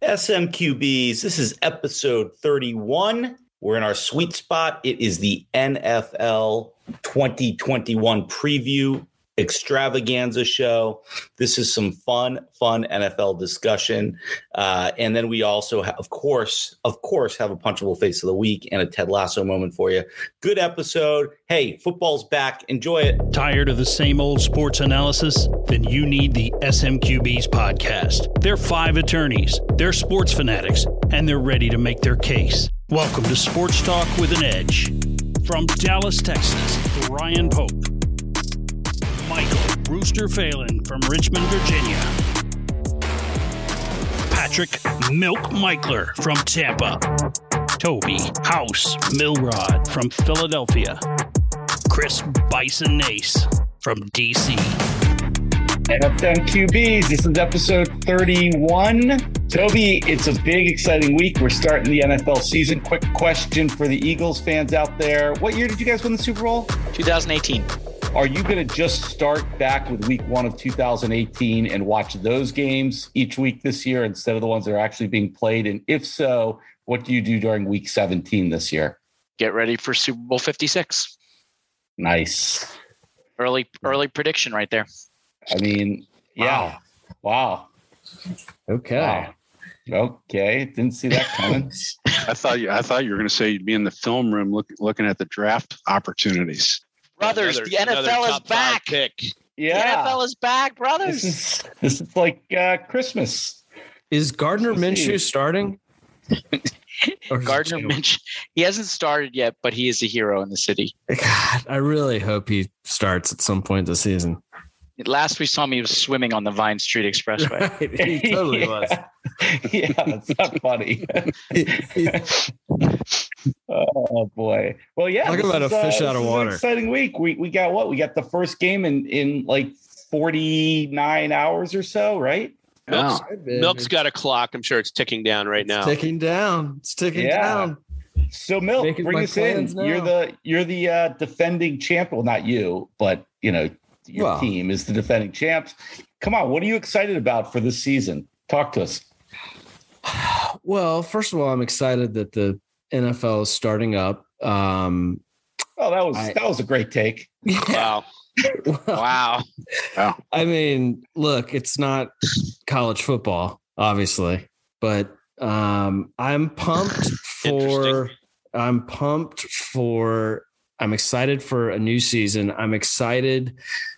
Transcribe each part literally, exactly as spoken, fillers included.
S M Q Bs, this is episode thirty-one. We're in our sweet spot. It is the N F L twenty twenty-one preview extravaganza show. This is some fun, fun N F L discussion. Uh, and then we also, have, of course, of course, have a punchable face of the week and a Ted Lasso moment for you. Good episode. Hey, football's back. Enjoy it. Tired of the same old sports analysis? Then you need the S M Q Bs podcast. They're five attorneys. They're sports fanatics, and they're ready to make their case. Welcome to Sports Talk with an Edge. From Dallas, Texas, Ryan Pope. Michael Rooster Phelan from Richmond, Virginia. Patrick Milk Michler from Tampa. Toby House Milrod from Philadelphia. Chris Bison Nace from D C. S M Q Bs, this is episode thirty-one. Toby, it's a big, exciting week. We're starting the N F L season. Quick question for the Eagles fans out there. What year did you guys win the Super Bowl? twenty eighteen. Are you going to just start back with week one of two thousand eighteen and watch those games each week this year instead of the ones that are actually being played? And if so, what do you do during week seventeen this year? Get ready for Super Bowl fifty-six. Nice. Early, early prediction right there. I mean, yeah. Wow. wow. Okay. Wow. Okay. Didn't see that coming. I thought you, I thought you were going to say you'd be in the film room look, looking at the draft opportunities. Brothers, another, the N F L is back. Pick. Yeah. The N F L is back, brothers. This is, this is like uh, Christmas. Is Gardner Minshew starting? Gardner Minshew, he hasn't started yet, but he is a hero in the city. God, I really hope he starts at some point this season. Last we saw him, he was swimming on the Vine Street Expressway. Right, he totally yeah. was. Yeah, that's not funny. Oh boy. Well, yeah. Talk about is, a fish uh, out of this is water. An exciting week. We we got what? We got the first game in in like forty-nine hours or so, right? Milk's, Oh. Milk's got a clock. I'm sure it's ticking down right now. Ticking down. It's ticking Yeah. down. So Milk, Making bring my us in. plans now. You're the you're the uh, defending champ. Well, not you, but you know your Well. team is the defending champs. Come on, what are you excited about for this season? Talk to us. Well, first of all, I'm excited that the N F L is starting up. Um, Oh, that was I- that was a great take. Wow. Wow. I mean, look, it's not college football, obviously, but um, I'm pumped for. I'm pumped for. I'm excited for a new season. I'm excited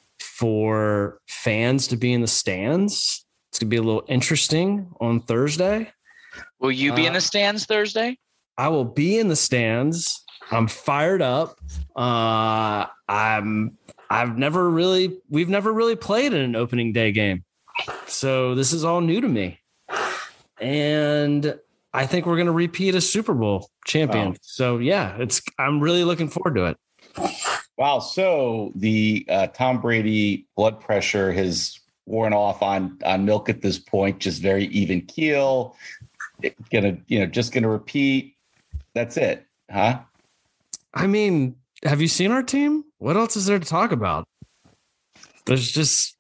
for fans to be in the stands. It's gonna be a little interesting on Thursday. Will you be in Uh, the stands Thursday? I will be in the stands. I'm fired up. Uh, I'm. I've never really. We've never really played in an opening day game, so this is all new to me. And I think we're going to repeat as Super Bowl champion. Wow. So yeah, it's. I'm really looking forward to it. Wow. So the uh, Tom Brady blood pressure has worn off on on Milk at this point. Just very even keel. It, gonna you know just gonna repeat. That's it, huh? I mean, have you seen our team? What else is there to talk about? There's just.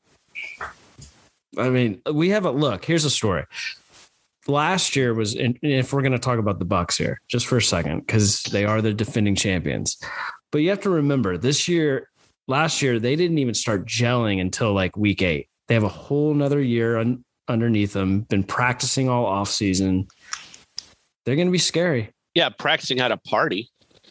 I mean, we haven't. Look, here's a story. Last year was, and if we're going to talk about the Bucs here, just for a second, because they are the defending champions. But you have to remember, this year, last year, they didn't even start gelling until like week eight. They have a whole nother year un, underneath them, been practicing all offseason. They're going to be scary. Yeah, practicing how to party.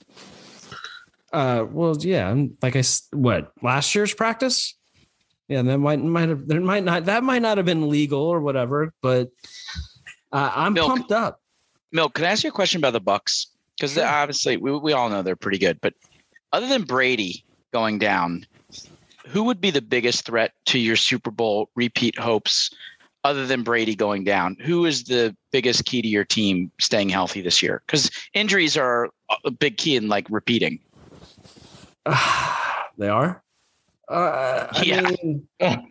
Uh, well, yeah, like I, s- what, last year's practice? Yeah, that might, might have, there might not, that might not have been legal or whatever, but uh, I'm Milk. pumped up. Milk, can I ask you a question about the Bucs? Because Sure. obviously we, we all know they're pretty good, but other than Brady going down, who would be the biggest threat to your Super Bowl repeat hopes other than Brady going down? Who is the biggest key to your team staying healthy this year? Because injuries are a big key in like repeating. They are? Uh, I Yeah. mean,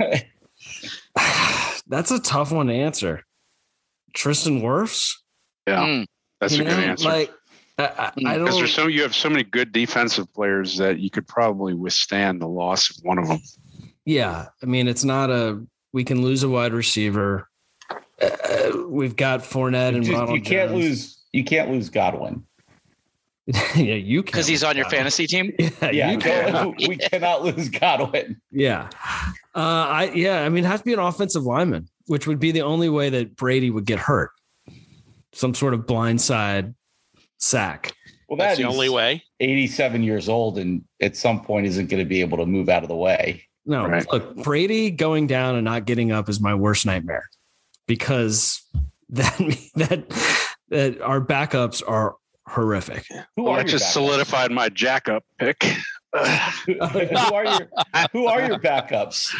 that's a tough one to answer. Tristan Wirfs? Yeah, Mm. that's You a good know, answer. Like, I, I, I Because don't. there's so you have so many good defensive players that you could probably withstand the loss of one of them. Yeah, I mean, it's not a. We can lose a wide receiver. Uh, we've got Fournette and Just- Ronald you can't Jones. lose. You can't lose Godwin. Yeah, you can Because he's on your fantasy team. Yeah, Yeah, you can. no, we cannot lose Godwin. Yeah. Uh, I yeah, I mean, it has to be an offensive lineman, which would be the only way that Brady would get hurt. Some sort of blindside sack. Well, That's the he's only way. eighty-seven years old, and at some point isn't going to be able to move out of the way. No, Right. look, Brady going down and not getting up is my worst nightmare because that that that our backups are horrific. Who Well, are that your just backups? solidified my jack-up pick. who, who are your Who are your backups?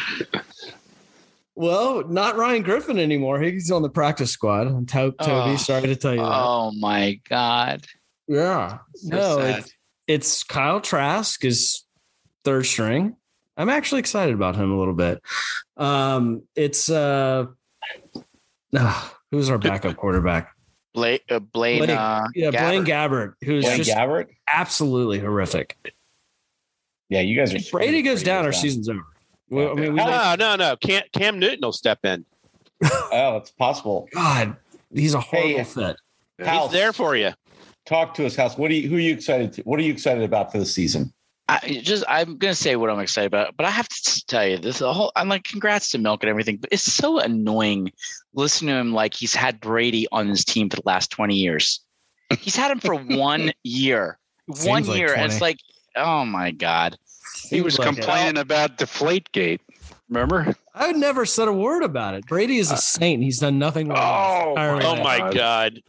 Well, not Ryan Griffin anymore. He's on the practice squad. To- Toby, Oh. sorry to tell you that. Oh my God. Yeah. no, sad. it's, it's Kyle Trask is third string. I'm actually excited about him a little bit. Um, it's uh, ah, who's our backup quarterback? Blaine, uh, Blaine, Blaine- uh, Yeah, Blaine Gabbert. Gabbert, who's Blaine just Gabbert? absolutely horrific. Yeah, you guys are. If Brady goes down, our season's over. Well, I mean, we No, no, no. Cam, Cam Newton will step in. Oh, it's possible. God, he's a horrible Hey, fit. House, He's there for you. talk to us, House. What are you? Who are you excited to? What are you excited about for the season? I just I'm gonna say what I'm excited about, but I have to tell you this the whole I'm like congrats to Milk and everything, but it's so annoying listening to him like he's had Brady on his team for the last twenty years. He's had him for one year. Seems one like year. And it's twenty. like, oh my God. He was Seems like it. complaining about Deflategate. Remember? I never said a word about it. Brady is a saint. He's done nothing wrong. Oh, Entirely Oh bad. my God. God.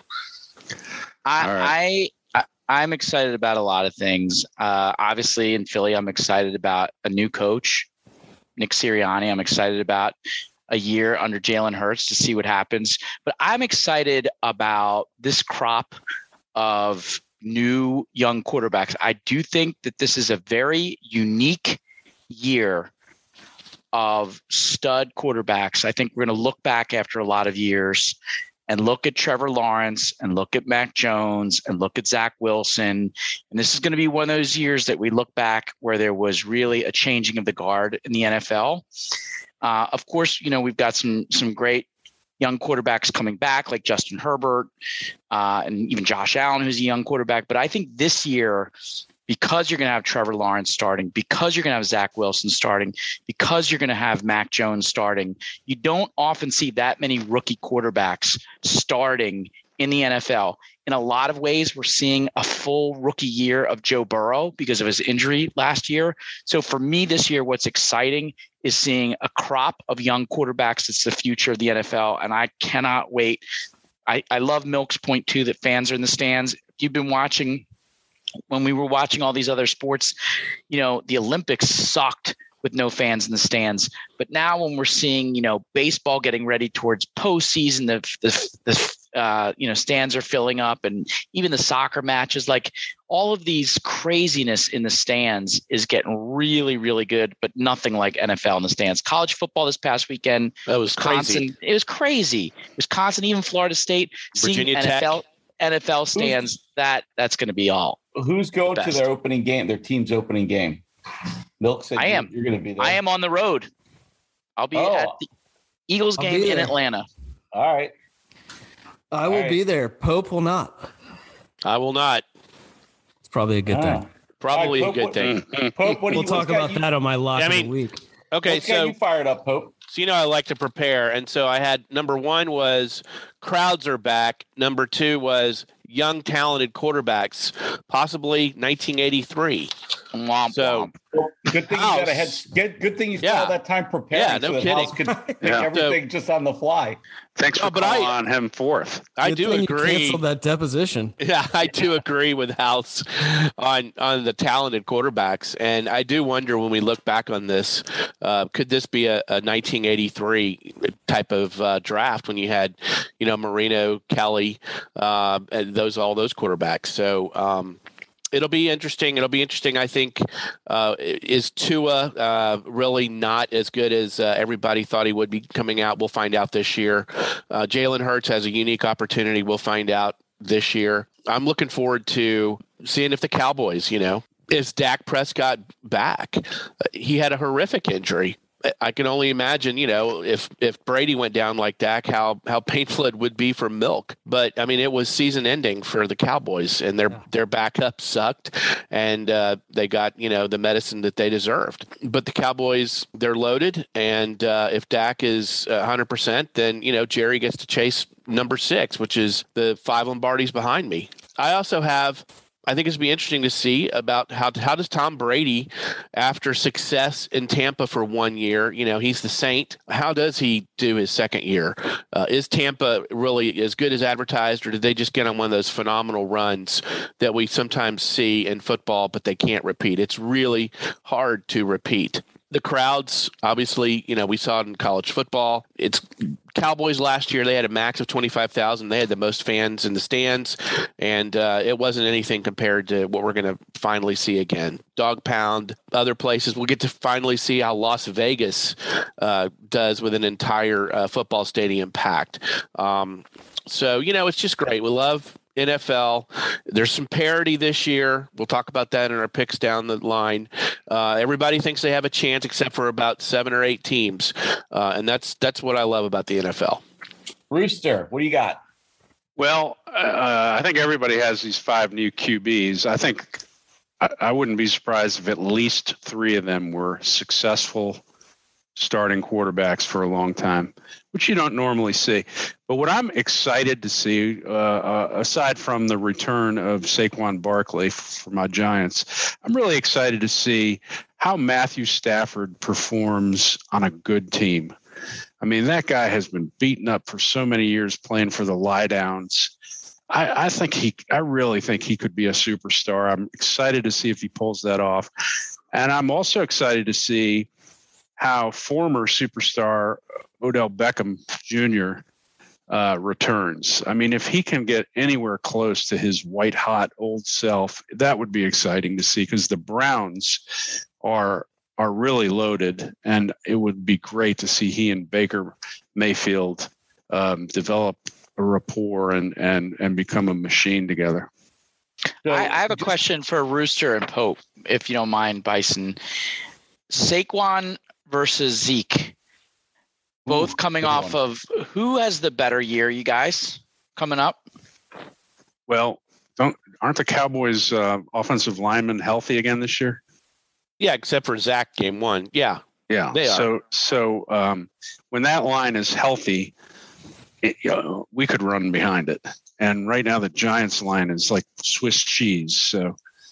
I, All I, I I'm excited about a lot of things. Uh, obviously, in Philly, I'm excited about a new coach, Nick Sirianni. I'm excited about a year under Jalen Hurts to see what happens. But I'm excited about this crop of new young quarterbacks. I do think that this is a very unique year of stud quarterbacks. I think we're going to look back after a lot of years and look at Trevor Lawrence and look at Mac Jones and look at Zach Wilson. And this is going to be one of those years that we look back where there was really a changing of the guard in the N F L. Uh, of course, you know, we've got some some great young quarterbacks coming back like Justin Herbert uh, and even Josh Allen, who's a young quarterback. But I think this year, because you're going to have Trevor Lawrence starting, because you're going to have Zach Wilson starting, because you're going to have Mac Jones starting, you don't often see that many rookie quarterbacks starting in the N F L. In a lot of ways, we're seeing a full rookie year of Joe Burrow because of his injury last year. So for me this year, what's exciting is seeing a crop of young quarterbacks. It's the future of the N F L, and I cannot wait. I, I love Milk's point, too, that fans are in the stands. You've been watching when we were watching all these other sports, you know, the Olympics sucked with no fans in the stands. But now when we're seeing, you know, baseball getting ready towards postseason, the, the, the uh, you know, stands are filling up, and even the soccer matches, like all of these craziness in the stands is getting really, really good, but nothing like N F L in the stands. College football this past weekend, That was Wisconsin, crazy. it was crazy. Wisconsin, even Florida State, Virginia seeing N F L, Tech. N F L stands, that that's going to be all. Who's going to Best. their opening game? Their team's opening game. Milk said I you- am. You're going to be there. I am on the road. I'll be Oh. at the Eagles I'll game be in there. Atlanta. All right. I will All right. be there. Pope will not. I will not. It's probably a good Ah. thing. Probably All a right, good Pope, thing. Pope, what do We'll you, talk what's got about you- that on my lock I of mean- the week. Okay, What's got so you fired up, Pope? So, you know, I like to prepare. And so I had number one was crowds are back. Number two was young, talented quarterbacks, possibly nineteen eighty-three. Womp So- womp. Good thing House. you got ahead. Good, good thing you spent Yeah. all that time preparing. Yeah, no so that kidding. House could pick Yeah. everything just on the fly. Thanks No, for but calling I- on him fourth. I Good do thing you agree. canceled that deposition. Yeah, I do agree with House on on the talented quarterbacks, and I do wonder when we look back on this, uh, could this be a, a nineteen eighty-three type of uh, draft when you had, you know, Marino, Kelly, uh, and those all those quarterbacks. So. Um, It'll be interesting. It'll be interesting. I think uh, is Tua uh, really not as good as uh, everybody thought he would be coming out. We'll find out this year. Uh, Jalen Hurts has a unique opportunity. We'll find out this year. I'm looking forward to seeing if the Cowboys, you know, is Dak Prescott back? He had a horrific injury I can only imagine, you know, if if Brady went down like Dak, how how painful it would be for Milk. But I mean, it was season ending for the Cowboys, and their yeah. their backup sucked, and uh, they got, you know, the medicine that they deserved. But the Cowboys, they're loaded, and uh, if Dak is one hundred percent, then, you know, Jerry gets to chase number six, which is the five Lombardis behind me. I also have. I think it's be interesting to see about how how does Tom Brady, after success in Tampa for one year, you know, he's the Saint. How does he do his second year? Uh, is Tampa really as good as advertised, or did they just get on one of those phenomenal runs that we sometimes see in football, but they can't repeat? It's really hard to repeat. The crowds, obviously, you know, we saw it in college football. It's Cowboys last year. They had a max of twenty-five thousand. They had the most fans in the stands, and uh, it wasn't anything compared to what we're going to finally see again. Dog pound, other places. We'll get to finally see how Las Vegas uh, does with an entire uh, football stadium packed. Um, so, you know, it's just great. We love N F L. There's some parity this year. We'll talk about that in our picks down the line. Uh, everybody thinks they have a chance except for about seven or eight teams. Uh, and that's that's what I love about the N F L. Rooster, what do you got? Well, uh, I think everybody has these five new Q Bs. I think I, I wouldn't be surprised if at least three of them were successful starting quarterbacks for a long time, which you don't normally see. But what I'm excited to see, uh, uh, aside from the return of Saquon Barkley for my Giants, I'm really excited to see how Matthew Stafford performs on a good team. I mean, that guy has been beaten up for so many years playing for the lie downs. I, I think he, I really think he could be a superstar. I'm excited to see if he pulls that off. And I'm also excited to see how former superstar Odell Beckham Junior uh, returns. I mean, if he can get anywhere close to his white hot old self, that would be exciting to see, because the Browns are are really loaded, and it would be great to see he and Baker Mayfield um, develop a rapport and and and become a machine together. So, I, I have a question for Rooster and Pope, if you don't mind, Bison. Saquon versus Zeke, both Ooh, coming off one. of who has the better year, you guys, coming up? Well, don't aren't the Cowboys uh, offensive linemen healthy again this year? Yeah, except for Zach game one. Yeah. Yeah. They are. So so um, when that line is healthy, it, you know, we could run behind it. And right now the Giants line is like Swiss cheese. So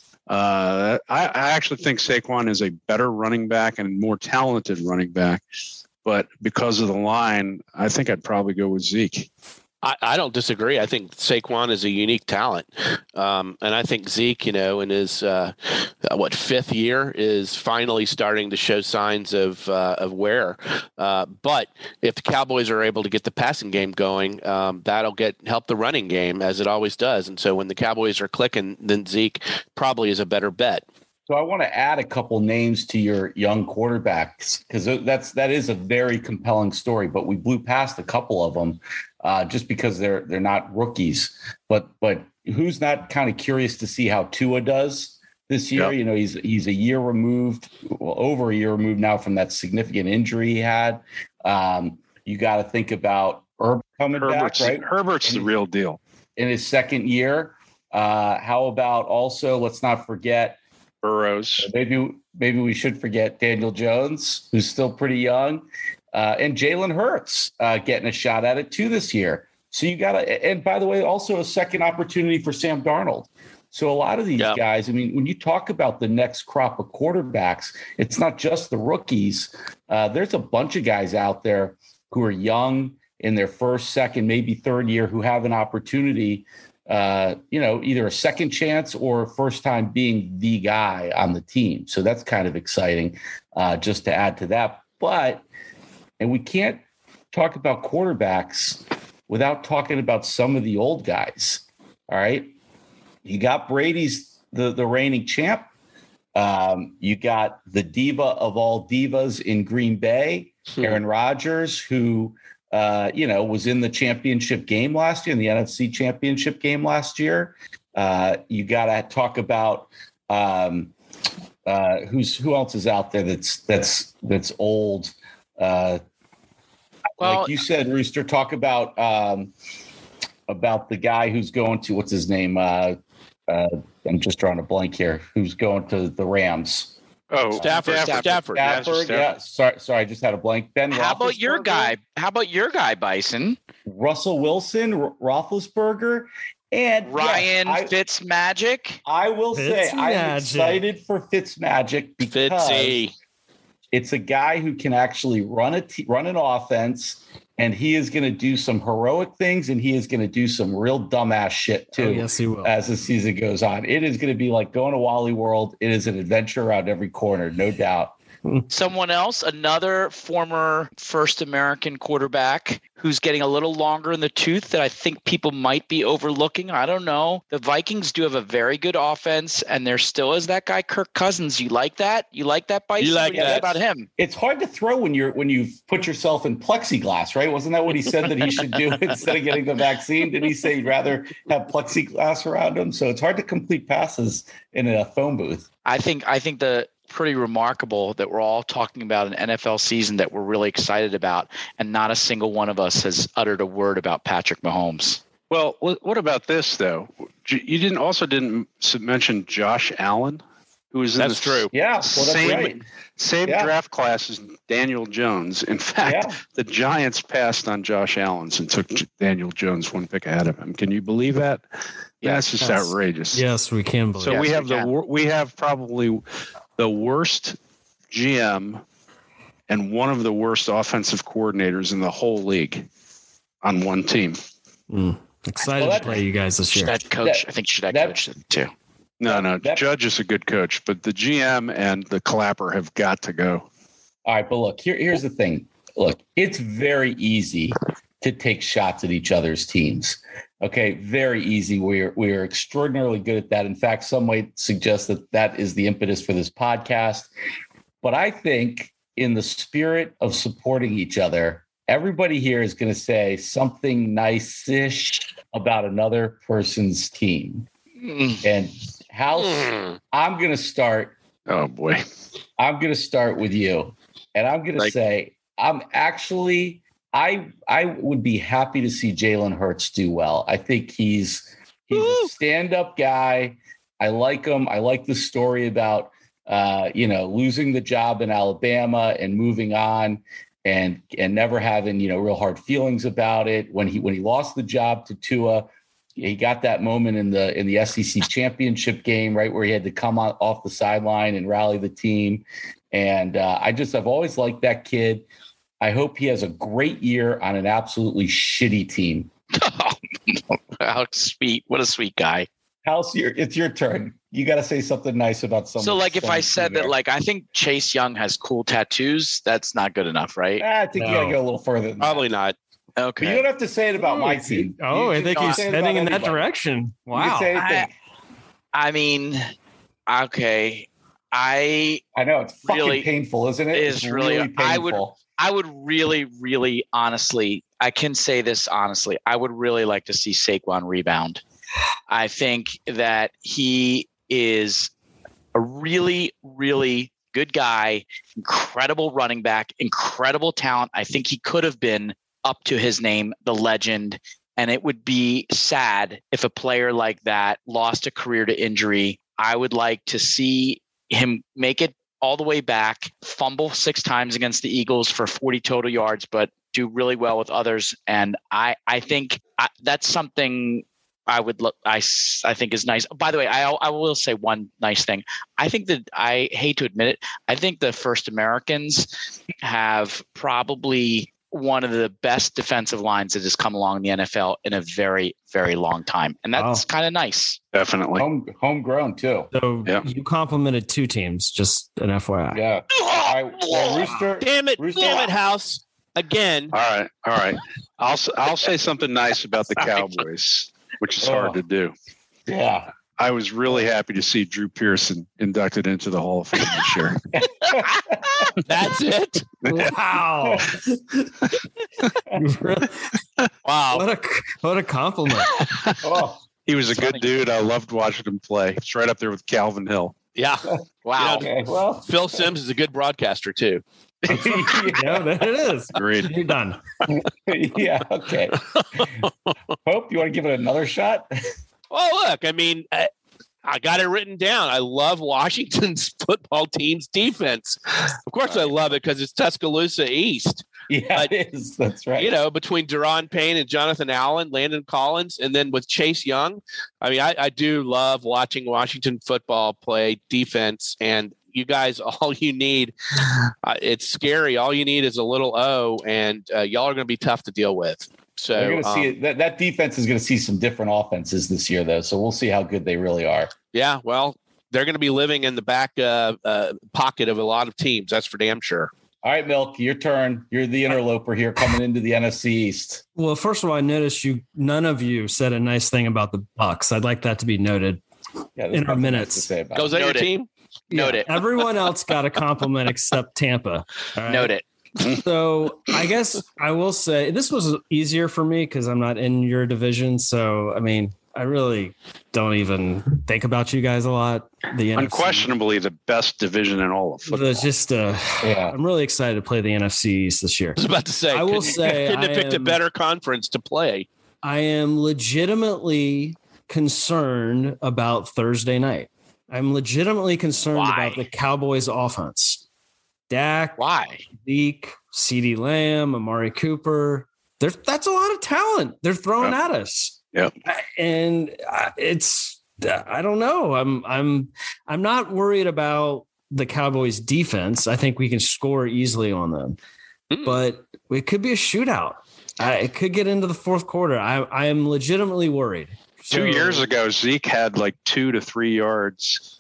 Uh, I, I actually think Saquon is a better running back and more talented running back, but because of the line, I think I'd probably go with Zeke. I, I don't disagree. I think Saquon is a unique talent. Um, and I think Zeke, you know, in his, uh, what, fifth year is finally starting to show signs of uh, of wear. Uh, but if the Cowboys are able to get the passing game going, um, that'll get help the running game, as it always does. And so when the Cowboys are clicking, then Zeke probably is a better bet. So I want to add a couple names to your young quarterbacks, because that's that is a very compelling story. But we blew past a couple of them uh, just because they're they're not rookies. But but who's not kind of curious to see how Tua does this year? Yep. You know, he's he's a year removed, well, over a year removed now from that significant injury he had. Um, you got to think about Herbert coming Herbert's, back, right? Herbert's the real deal in his second year. Uh, how about also? Let's not forget. Burrows. Maybe maybe we should forget Daniel Jones, who's still pretty young, uh, and Jalen Hurts uh, getting a shot at it too this year. So you got to, and by the way, also a second opportunity for Sam Darnold. So a lot of these yep. guys, I mean, when you talk about the next crop of quarterbacks, it's not just the rookies. Uh, there's a bunch of guys out there who are young in their first, second, maybe third year who have an opportunity. Uh, you know, either a second chance or first time being the guy on the team. So that's kind of exciting, uh, just to add to that. But, and we can't talk about quarterbacks without talking about some of the old guys. All right. You got Brady's the, the reigning champ. Um, you got the diva of all divas in Green Bay, hmm. Aaron Rodgers, who, Uh, you know, was in the championship game last year, in the N F C championship game last year. Uh, you got to talk about um, uh, who's who else is out there that's that's that's old. Uh, Well, like you said, Rooster, talk about um, about the guy who's going to what's his name? Uh, uh, I'm just drawing a blank here. Who's going to the Rams? Oh, Stafford, Stafford. Stafford. Yeah, Stafford. Stafford. Yeah. Sorry, sorry. I just had a blank. Ben. how about your Roethlisberger? guy? How about your guy, Bison? Russell Wilson, R- Roethlisberger, and Ryan yes, I, Fitzmagic. I will say I'm Fitzmagic. excited for Fitzmagic because Fitzy. it's a guy who can actually run a t- run an offense, and he is going to do some heroic things, and he is going to do some real dumbass shit too. Oh, yes, he will. As the season goes on, it is going to be like going to Wally World. It is an adventure around every corner, no doubt. Someone else, another former first American quarterback who's getting a little longer in the tooth that I think people might be overlooking. I don't know. The Vikings do have a very good offense, and there still is that guy, Kirk Cousins. You like that? You like that, Bison? You like What do you that. think about him? It's hard to throw when you're when you put yourself in plexiglass, right? Wasn't that what he said that he should do instead of getting the vaccine? Did he say he'd rather have plexiglass around him? So it's hard to complete passes in a phone booth. I think I think the pretty remarkable that we're all talking about an N F L season that we're really excited about, and not a single one of us has uttered a word about Patrick Mahomes. Well, what what about this though? J- You didn't also didn't s- mention Josh Allen, who was in That's the true. Yeah, well, that's same right. same Yeah. draft class as Daniel Jones. In fact, Yeah. the Giants passed on Josh Allen and took J- Daniel Jones one pick ahead of him. Can you believe that? That's just Yes. outrageous. Yes, we can believe. So Yes, we we have the can. wor- we have probably the worst G M and one of the worst offensive coordinators in the whole league on one team. Mm. Excited Well, that- to play you guys this year. Should coach, I think should I that- coach them too. No, no, That- Judge is a good coach, but the G M and the Clapper have got to go. All right, but look, here, here's the thing. Look, it's very easy to take shots at each other's teams. Okay, very easy. We're we're extraordinarily good at that. In fact, some might suggest that that is the impetus for this podcast. But I think in the spirit of supporting each other, everybody here is going to say something nice-ish about another person's team. Mm. And House, Mm. I'm going to start Oh boy. I'm going to start with you, and I'm going to Like- say I'm actually I I would be happy to see Jalen Hurts do well. I think he's he's a stand-up guy. I like him. I like the story about uh, you know losing the job in Alabama and moving on, and and never having you know real hard feelings about it. When he when he lost the job to Tua, he got that moment in the in the S E C championship game, right, where he had to come on, off the sideline and rally the team. And uh, I just I've always liked that kid. I hope he has a great year on an absolutely shitty team. How sweet! What a sweet guy. House, your it's your turn. You got to say something nice about someone. So, like, if I said that, like, I think Chase Young has cool tattoos, that's not good enough, right? I think you got to No. go a little further. Than Probably that. not. But Okay. you don't have to say it about my team. Oh, You I think can he's say it about heading in that anybody. direction. You Wow. can say anything. I mean, okay. I I know it's fucking really- painful, isn't it? it It's is really- painful. I would- I would really, really honestly, I can say this honestly, I would really like to see Saquon rebound. I think that he is a really, really good guy, incredible running back, incredible talent. I think he could have been up to his name, the legend. And it would be sad if a player like that lost a career to injury. I would like to see him make it all the way back, fumble six times against the Eagles for forty total yards, but do really well with others. And I, I think I, that's something I would look, I, s- I think is nice. By the way, I, I will say one nice thing. I think that I hate to admit it. I think the first Americans have probably one of the best defensive lines that has come along in the N F L in a very, very long time. And that's Wow. kind of nice. Definitely. Home homegrown too. So Yeah. you complimented two teams, just an F Y I. Yeah. All right, well, Rooster. Damn it! Rooster- Damn it, House. Again. All right. All right. I'll s- I'll say something nice about the Cowboys, which is hard Oh. to do. Yeah. I was really happy to see Drew Pearson inducted into the Hall of Fame this year. That's it. Wow. Wow. what a what a compliment. Oh, He was a Funny. good dude. I loved watching him play. It's right up there with Calvin Hill. Yeah. Wow. You know, Okay, well, Phil Simms is a good broadcaster too. Yeah, there it is. Agreed. You're done. yeah, okay. Pope, you want to give it another shot? Well, look, I mean, I, I got it written down. I love Washington's football team's defense. Of course, I love it because it's Tuscaloosa East. Yeah, But, it is. That's right. You know, between Deron Payne and Jonathan Allen, Landon Collins, and then with Chase Young. I mean, I, I do love watching Washington football play defense. And you guys, all you need, uh, it's scary. All you need is a little O, and uh, y'all are going to be tough to deal with. So They're going to um, see it. That, that defense is going to see some different offenses this year, though. So we'll see how good they really are. yeah, well, they're going to be living in the back uh, uh, pocket of a lot of teams. That's for damn sure. All right, Milk, your turn. You're the interloper here coming into the N F C East. Well, first of all, I noticed you. None of you said a nice thing about the Bucks. I'd like that to be noted. Yeah, there's In our nothing minutes. nice to say about Goes it. that your Noted. team? Note it. Everyone else got a compliment except Tampa. All right? Note it. So I guess I will say this was easier for me because I'm not in your division. So I mean, I really don't even think about you guys a lot. The N F C. Unquestionably the best division in all of football. It's just uh, Yeah. I'm really excited to play the N F C East this year. I was about to say, I will couldn't- say couldn't have I picked a am- better conference to play. I am legitimately concerned about Thursday night. I'm legitimately concerned Why? about the Cowboys offense. Dak, Why? Zeke, CeeDee Lamb, Amari Cooper. There's that's a lot of talent they're throwing Yep. at us. Yep. And uh, it's I don't know. I'm I'm I'm not worried about the Cowboys defense. I think we can score easily on them. Mm. But it could be a shootout. I, it could get into the fourth quarter. I I am legitimately worried. Two So- years ago, Zeke had like two to three yards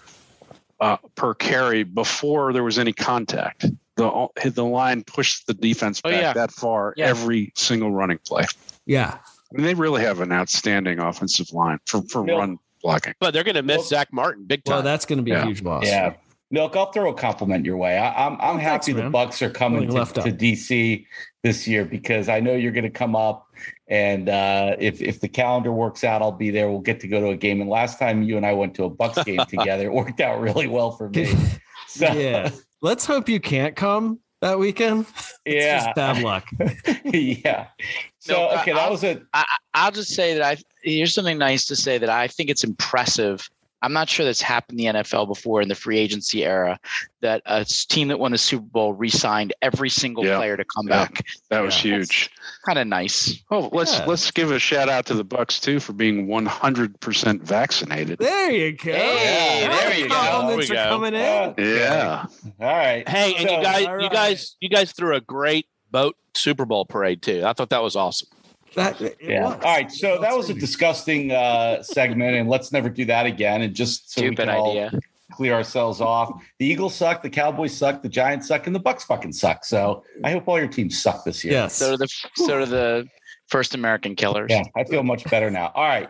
uh, per carry before there was any contact. The the line pushed the defense Oh, back yeah. that far Yeah. every single running play. Yeah. I mean, they really have an outstanding offensive line for, for Bill. run blocking. But they're going to miss Well- Zach Martin big time. Well, that's going to be Yeah. a huge loss. Yeah. Milk, I'll throw a compliment your way. I, I'm I'm Oh, happy thanks, the man. Bucks are coming Only to, left up. to D C this year because I know you're going to come up, and uh, if if the calendar works out, I'll be there. We'll get to go to a game. And last time you and I went to a Bucks game together, it worked out really well for me. So Yeah. Let's hope you can't come that weekend. It's yeah, just bad luck. yeah. So No, I- okay, that I'll- was a I, I'll just say that I here's something nice to say that I think it's impressive. I'm not sure that's happened in the N F L before in the free agency era that a team that won a Super Bowl re-signed every single Yeah. player to come Yeah. back. That was Yeah. huge. Kind of nice. Oh, let's Yeah. let's give a shout out to the Bucks too for being one hundred percent vaccinated. There you go. Hey, there you go. Compliments There we are go. coming in. uh, Yeah. all right. Hey, and So- you guys, all you right. guys, you guys threw a great boat Super Bowl parade too. I thought that was awesome. That, it Yeah. was. All right. So that was a disgusting uh, segment, and let's never do that again. And just so we Stupid can all idea. clear ourselves off, the Eagles suck, the Cowboys suck, the Giants suck, and the Bucks fucking suck. So I hope all your teams suck this year. Yes. So do the so do the first American killers. Yeah, I feel much better now. All right.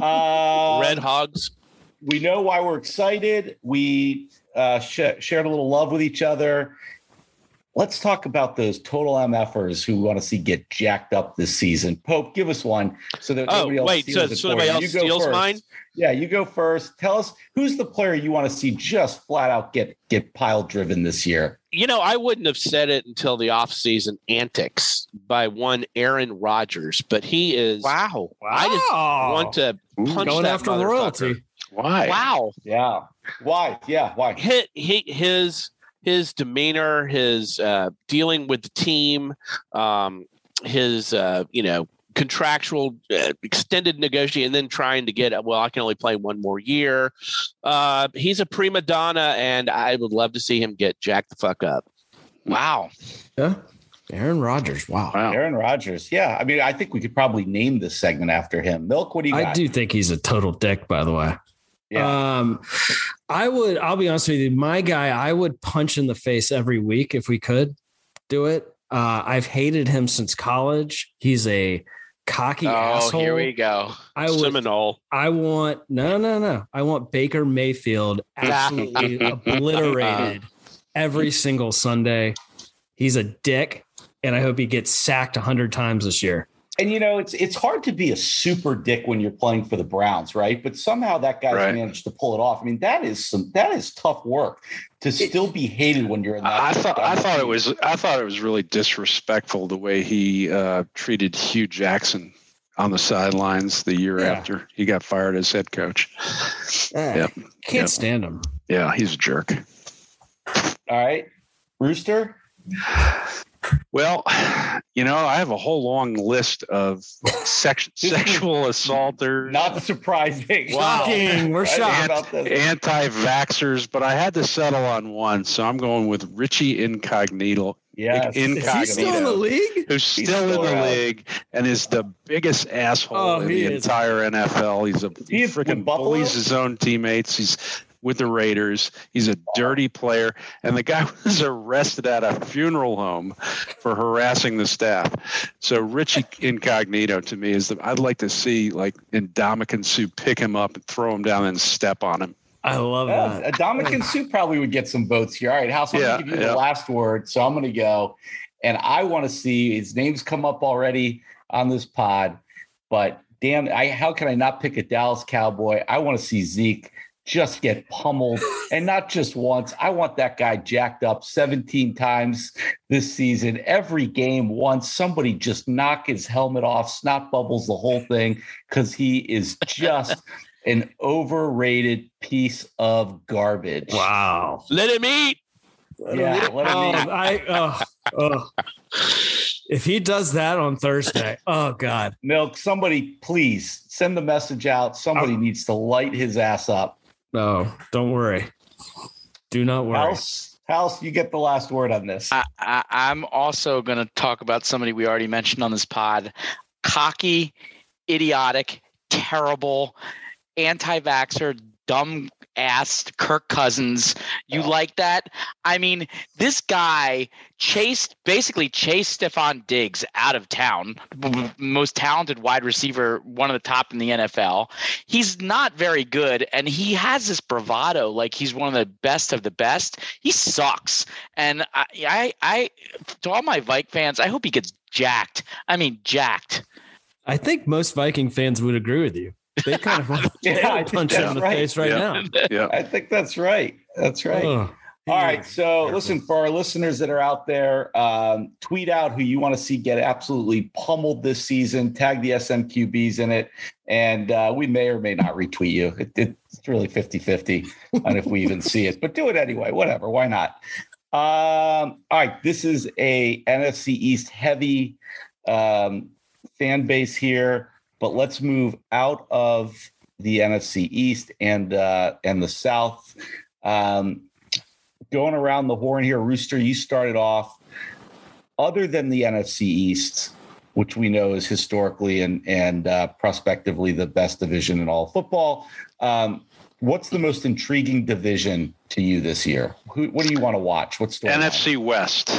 Uh, Red Hogs. we know why we're excited. We uh, sh- shared a little love with each other. Let's talk about those total MFers who we want to see get jacked up this season. Pope, give us one so that Oh, nobody else wait, so- steals it so for nobody you. else You go steals first. mine? Yeah, you go first. Tell us who's the player you want to see just flat out get get pile driven this year. You know, I wouldn't have said it until the offseason antics by one Aaron Rodgers, but he is. Wow. I just want to punch Going that after motherfucker. royalty. Why? Wow. Yeah. Why? Yeah. Why? Hit he, his his demeanor, his uh, dealing with the team, um, his uh, you know contractual uh, extended negotiation, and then trying to get well, I can only play one more year. Uh, he's a prima donna, and I would love to see him get jacked the fuck up. Wow. Yeah. Aaron Rodgers. Wow. Wow. Aaron Rodgers. Yeah. I mean, I think we could probably name this segment after him. Milk, what do you got? I do think he's a total dick, by the way. Yeah. Um, I would, I'll be honest with you, my guy, I would punch in the face every week if we could do it. Uh, I've hated him since college. He's a cocky Oh, asshole. here we go. I would, Seminole. I want, no, no, no. I want Baker Mayfield absolutely obliterated every single Sunday. He's a dick, and I hope he gets sacked a hundred times this year. And, you know, it's it's hard to be a super dick when you're playing for the Browns, right? But somehow that guy's Right. managed to pull it off. I mean, that is some that is tough work to still be hated when you're in that. I thought I thought it was I thought it was really disrespectful the way he uh, treated Hugh Jackson on the sidelines the year Yeah. after he got fired as head coach. Eh, Yep. Can't Yep. stand him. Yeah, he's a jerk. All right. Rooster? Well, you know, I have a whole long list of sex, sexual assaulters, Not surprising. Shocking. We're I didn't shocked. about this. anti-vaxxers, but I had to settle on one, so I'm going with Richie Incognito. Yes. Incognito. Is he still in the league? Who's He's still in still the around. league and is the biggest asshole Oh, in he the is. entire N F L. He's a He he is with freaking Buffalo? bullies his own teammates. He's with the Raiders. He's a dirty player, and the guy was arrested at a funeral home for harassing the staff. So Richie Incognito to me is the. I'd like to see like Indomitian Sue pick him up and throw him down and step on him. I love Yeah, that. Dominican Sue probably would get some votes here. All right, House, I'm Yeah, going to give you yeah. the last word. So I'm going to go. And I want to see his name's come up already on this pod. But damn, I how can I not pick a Dallas Cowboy? I want to see Zeke just get pummeled. And not just once. I want that guy jacked up seventeen times this season. Every game, once somebody just knock his helmet off, snot bubbles the whole thing, because he is just an overrated piece of garbage. Wow. Let him eat. Yeah, let him Oh, eat. I, oh, oh. If he does that on Thursday, oh God. Milk, somebody please send the message out. Somebody needs to light his ass up. No, don't worry. Do not worry. House, House, you get the last word on this. I, I, I'm also going to talk about somebody we already mentioned on this pod. Cocky, idiotic, terrible, anti-vaxxer, dumb ass Kirk Cousins. You like that? I mean, this guy chased, basically chased Stephon Diggs out of town, most talented wide receiver, one of the top in the N F L. He's not very good, and he has this bravado like he's one of the best of the best. He sucks. And I, I, I to all my Vike fans, I hope he gets jacked. I mean, jacked. I think most Viking fans would agree with you. They kind of want Yeah, I to think punch him that's in the right. face right Yeah. now. Yeah. I think that's right. That's right. Oh, All right. So listen, for our listeners that are out there, um, tweet out who you want to see get absolutely pummeled this season. Tag the S M Q Bs in it. And uh, we may or may not retweet you. It, it's really fifty-fifty on if we even see it. But do it anyway. Whatever. Why not? Um, all right. This is a N F C East heavy um, fan base here. But let's move out of the N F C East and uh, and the South. Um, going around the horn here, Rooster, you started off. Other than the N F C East, which we know is historically and and uh, prospectively the best division in all of football, um, what's the most intriguing division to you this year? Who, what do you want to watch? What's the N F C West.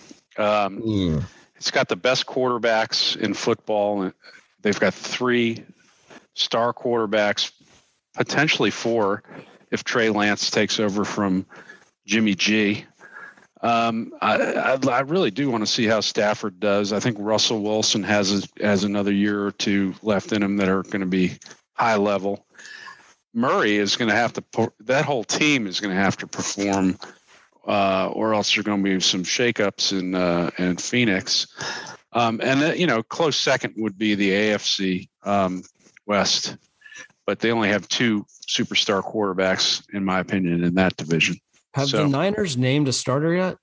Um, it's got the best quarterbacks in football. They've got three star quarterbacks, potentially four, if Trey Lance takes over from Jimmy G. Um, I, I, I really do want to see how Stafford does. I think Russell Wilson has a, has another year or two left in him that are going to be high level. Murray is going to have to. That whole team is going to have to perform, uh, or else there's going to be some shakeups in uh, in Phoenix. Um, and uh, you know, close second would be the A F C um, West, but they only have two superstar quarterbacks, in my opinion, in that division. Have So- the Niners named a starter yet?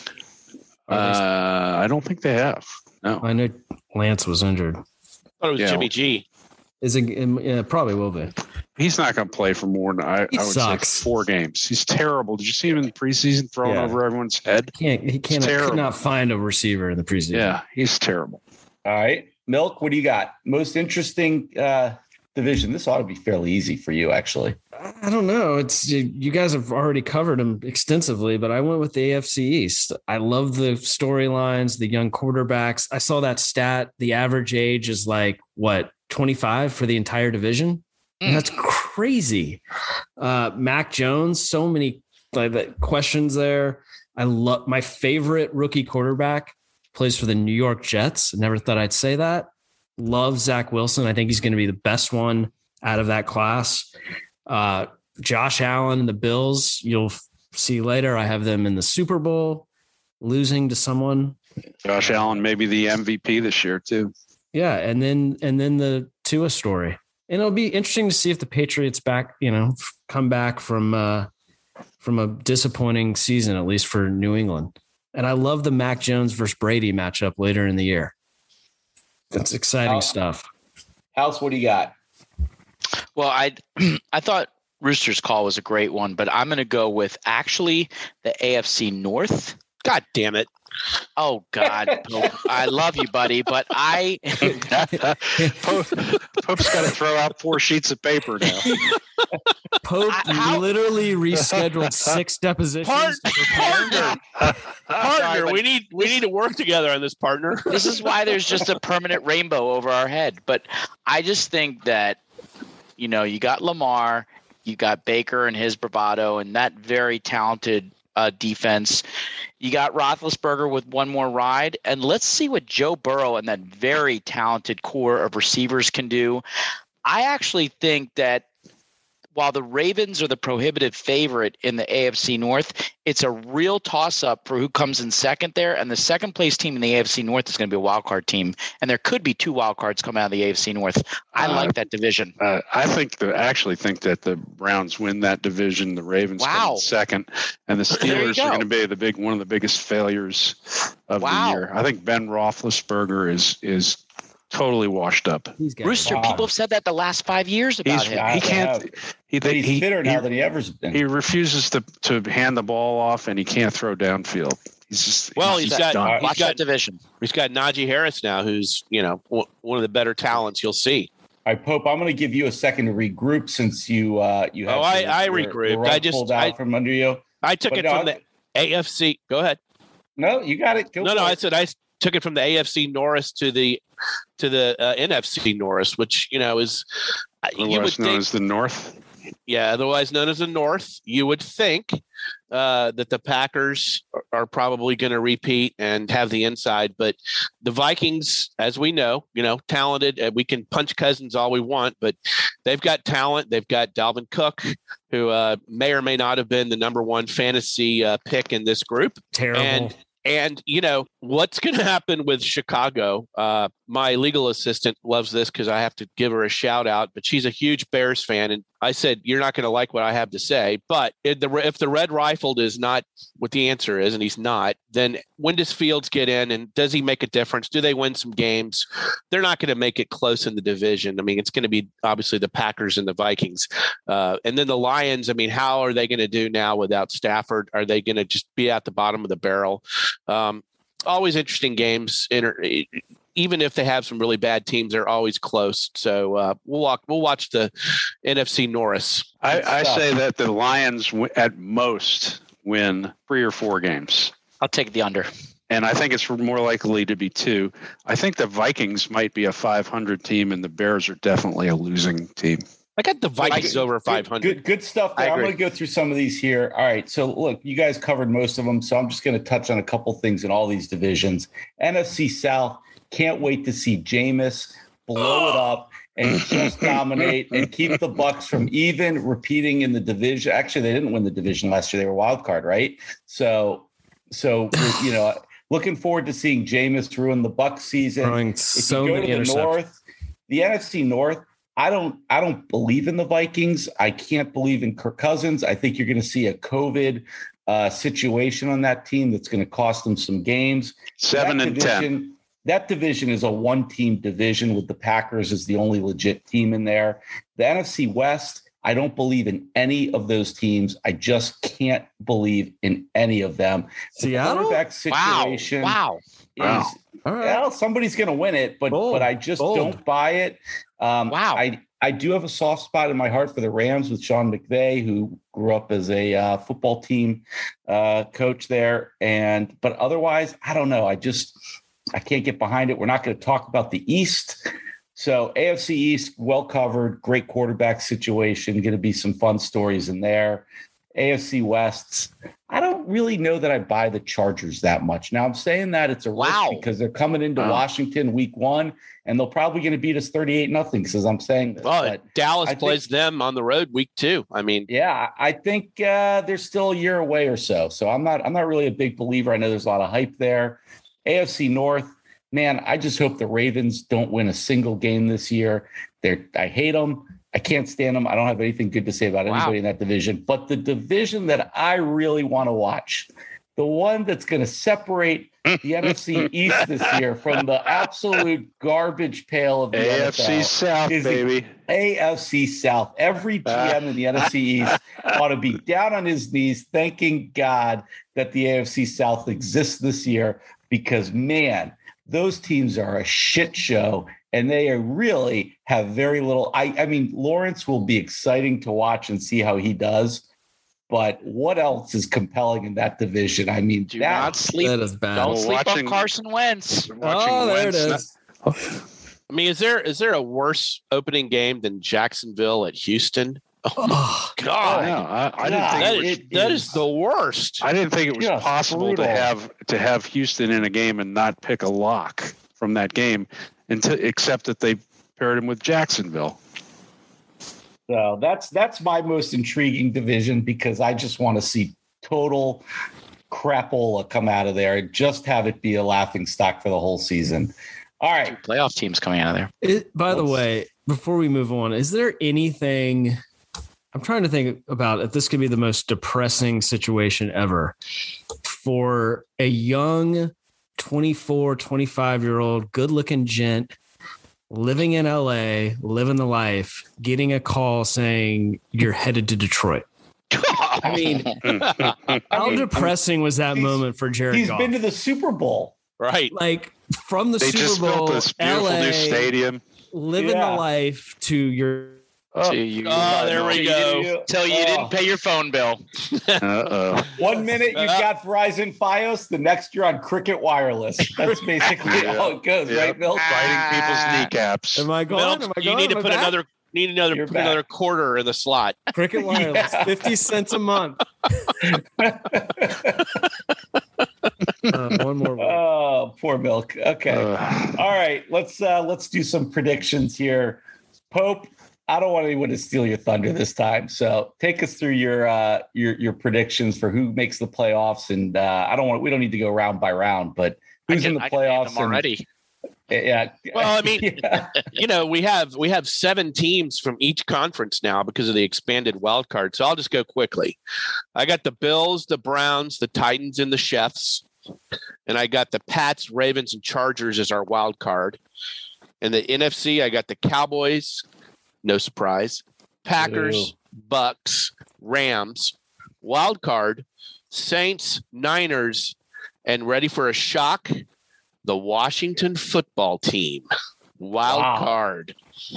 Uh, I don't think they have. No. I know Lance was injured. thought it was Yeah. Jimmy G. Is it? Yeah, probably will be. He's not going to play for more than I, He I would sucks. say four games. He's terrible. Did you see him in the preseason throwing Yeah. over everyone's head? He can't. He can't. terrible. Could not find a receiver in the preseason. Yeah, he's terrible. All right. Milk, what do you got? Most interesting uh, division. This ought to be fairly easy for you, actually. I don't know. It's you guys have already covered them extensively, but I went with the A F C East. I love the storylines, the young quarterbacks. I saw that stat. The average age is like what twenty-five for the entire division. And that's crazy. Uh, Mac Jones, so many like the questions there. I love my favorite rookie quarterback plays for the New York Jets. Never thought I'd say that. love Zach Wilson. I think he's going to be the best one out of that class. Uh, Josh Allen and the Bills, you'll see later. I have them in the Super Bowl, losing to someone. Josh Allen may be the M V P this year too. Yeah, and then and then the Tua story, and it'll be interesting to see if the Patriots back, you know, come back from uh, from a disappointing season, at least for New England. And I love the Mac Jones versus Brady matchup later in the year. That's exciting House, stuff. House, what do you got? Well, I I thought Rooster's call was a great one, but I'm going to go with actually the A F C North. God damn it. Oh, God. Pope, I love you, buddy, but I Pope, Pope's got to throw out four sheets of paper now. Pope I- how- literally rescheduled six depositions. Part- partner, Sorry, partner. but We need we need to work together on this, partner. this is why there's just a permanent rainbow over our head. But I just think that, you know, you got Lamar, you got Baker and his bravado and that very talented uh, defense. You got Roethlisberger with one more ride, and let's see what Joe Burrow and that very talented core of receivers can do. I actually think that while the Ravens are the prohibitive favorite in the A F C North, it's a real toss-up for who comes in second there. And the second-place team in the A F C North is going to be a wild-card team. And there could be two wild cards coming out of the A F C North. I Uh, like that division. Uh, I think the, actually think that the Browns win that division. The Ravens come Wow. in second, and the There you Steelers go. are going to be the big one of the biggest failures of Wow. the year. I think Ben Roethlisberger is is totally washed up. He's got Rooster, Wow. people have said that the last five years about He's, him. he can't. He, But he's he, fitter he, now than he ever's been. he refuses to to hand the ball off, and he can't throw downfield. He's just Well, he's he's just got- done. he's Watch got- that division. He's got Najee Harris now, who's you know w- one of the better talents you'll see. All right, Pope, I'm going to give you a second to regroup since you uh, you had Oh, I- your- I your- regrouped. your rug I just- pulled out I- from under you. I took But it no, from the A F C. Go ahead. No, you got it. Go No, for no, I it. said I took it from the A F C Norris to the to the uh, N F C Norris, which you know is uh, you would Otherwise known think, as the North. yeah, otherwise known as the North. You would think uh, that the Packers are, are probably going to repeat and have the inside, but the Vikings, as we know, you know, talented. And we can punch Cousins all we want, but they've got talent. They've got Dalvin Cook, who uh, may or may not have been the number one fantasy uh, pick in this group. terrible. And and you know what's going to happen with Chicago? Uh, my legal assistant loves this because I have to give her a shout out. But she's a huge Bears fan, and I said you're not going to like what I have to say. But if the if the red rifled is not what the answer is, and he's not, then when does Fields get in, and does he make a difference? Do they win some games? They're not going to make it close in the division. I mean, it's going to be obviously the Packers and the Vikings, uh, and then the Lions. I mean, how are they going to do now without Stafford? Are they going to just be at the bottom of the barrel? Um, always interesting games. Inter- even if they have some really bad teams, they're always close. So uh, we'll walk. We'll watch the N F C Norris. I, I stuff. say that the Lions w- at most win three or four games. I'll take the under. And I think it's more likely to be two. I think the Vikings might be a five hundred team, and the Bears are definitely a losing team. I got the Vikings Good- over good- five hundred. Good, good stuff I there. I'm agree. going to go through some of these here. All right. So, look, you guys covered most of them. So, I'm just going to touch on a couple things in all these divisions. N F C South, can't wait to see Jameis blow it up and just dominate and keep the Bucks from even repeating in the division. Actually, they didn't win the division last year. They were wild card, right? So, so you know, looking forward to seeing Jameis ruin the Bucks season. Throwing If so you go many to the interceptions. North, the N F C North, I don't I don't believe in the Vikings. I can't believe in Kirk Cousins. I think you're going to see a COVID uh, situation on that team that's going to cost them some games. Seven That and ten. division- That division is a one-team division with the Packers as the only legit team in there. The N F C West, I don't believe in any of those teams. I just can't believe in any of them. The Seattle? quarterback Wow. situation Wow. is Wow. All right. well, somebody's going to win it, but Bold. but I just Bold. don't buy it. Um, Wow. I I do have a soft spot in my heart for the Rams with Sean McVay, who grew up as a uh, football team uh, coach there, and but otherwise, I don't know. I just I can't get behind it. We're not going to talk about the East. So A F C East, well covered, great quarterback situation. Going to be some fun stories in there. A F C West, I don't really know that I buy the Chargers that much. Now, I'm saying that it's a Wow. risk because they're coming into Wow. Washington week one, and they're probably going to beat us thirty-eight nothing because I'm saying this. Well, But Dallas I plays them on the road week two. I mean, yeah, I think uh, they're still a year away or so. So I'm not I'm not really a big believer. I know there's a lot of hype there. A F C North, man, I just hope the Ravens don't win a single game this year. They're I hate them. I can't stand them. I don't have anything good to say about Wow. anybody in that division. But the division that I really want to watch, the one that's going to separate the N F C East this year from the absolute garbage pail of the A F C N F L, South, is the baby. A F C South. Every G M in the N F C East ought to be down on his knees, thanking God that the A F C South exists this year, because, man, those teams are a shit show, and they are really have very little. I, I mean, Lawrence will be exciting to watch and see how he does. But what else is compelling in that division? I mean, Do that, not sleep. That is bad. Don't Well, sleep watching- on Carson Wentz. Watching Oh, there it Wentz- is. I mean, is there is there a worse opening game than Jacksonville at Houston? Oh, Oh, God, No, I, I didn't God. think that it was, is it that is- is the worst. I didn't think it was Just possible brutal. to have to have Houston in a game and not pick a lock from that game, until except that they paired him with Jacksonville. So that's that's my most intriguing division, because I just want to see total crapola come out of there and just have it be a laughing stock for the whole season. All right. Two playoff teams coming out of there. it, by the Let's- way, before we move on, is there anything? I'm trying to think about if this could be the most depressing situation ever for a young twenty-four, twenty-five year old, good looking gent living in L A, living the life, getting a call saying you're headed to Detroit. I mean, how mean, depressing was that he's- moment for Jared He's Goff? been to the Super Bowl. Right. Like from the They Super just Bowl, built this beautiful L A, new stadium. living Yeah. the life to your Oh, So you- Oh, there we till go. You didn't, till you Oh. didn't pay your phone bill. Uh-oh. One minute you've got Verizon Fios, the next you're on Cricket Wireless. That's basically Yeah. how it goes, Yeah. right, Bill? Biting people's kneecaps. Am I going? Milk, Am I you going? need to Am I put back? another need another You're put back. another quarter in the slot. Cricket Wireless, Yeah. fifty cents a month. Uh, one more. Word. Oh, poor Milk. Okay. Uh, All right, let's uh let's do some predictions here. Pope, I don't want anyone to steal your thunder this time. So take us through your uh your your predictions for who makes the playoffs. And uh I don't want we don't need to go round by round, but I who's can, in the I can name playoffs them and- already. Yeah. Well, I mean, yeah. You know, we have we have seven teams from each conference now because of the expanded wild card. So I'll just go quickly. I got the Bills, the Browns, the Titans, and the Chiefs. And I got the Pats, Ravens, and Chargers as our wild card. And the N F C, I got the Cowboys, no surprise, Packers, Ew. Bucks, Rams, wild card, Saints, Niners, and ready for a shock, the Washington football team, wild Wow. card.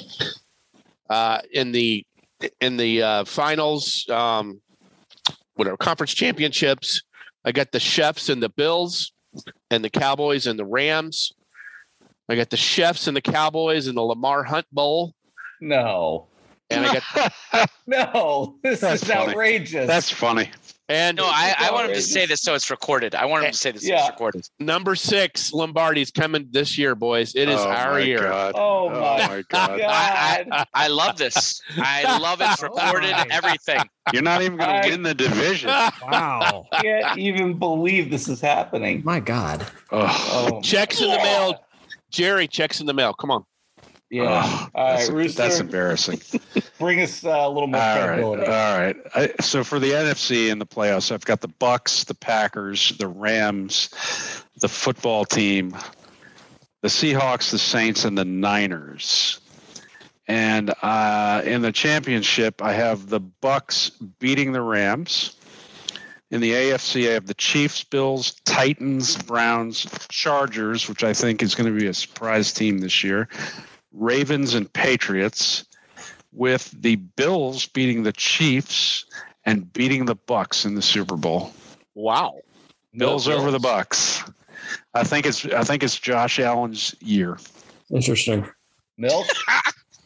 Uh, in the in the uh, finals, um, whatever conference championships, I got the Chiefs and the Bills, and the Cowboys and the Rams. I got the Chiefs and the Cowboys in the Lamar Hunt Bowl, No. and I got No. This That's is funny. outrageous. That's funny. and No, I, I want him to outrageous. say this so it's recorded. I want him to say this so Yeah. it's recorded. number six Lombardi's coming this year, boys. It is Oh, our my year. God. Oh, my my God. God. I love this. I love it. It's recorded. Oh my. Everything. You're not even going I- to win the division. Wow. I can't even believe this is happening. My God. Oh, Oh, Checks in the mail. Jerry, checks in the mail. Come on. yeah. oh, All right, that's, Rooster, that's embarrassing. bring us uh, a little more All right, credibility. all right. I, so for the N F C in the playoffs, I've got the Bucks, the Packers, the Rams, the football team, the Seahawks, the Saints, and the Niners. And uh, in the championship, I have the Bucks beating the Rams. In the A F C, I have the Chiefs, Bills, Titans, Browns, Chargers, which I think is going to be a surprise team this year, Ravens, and Patriots, with the Bills beating the Chiefs and beating the Bucks in the Super Bowl. Wow. Bills over the Bucks. I think it's I think it's Josh Allen's year. Interesting. Milk?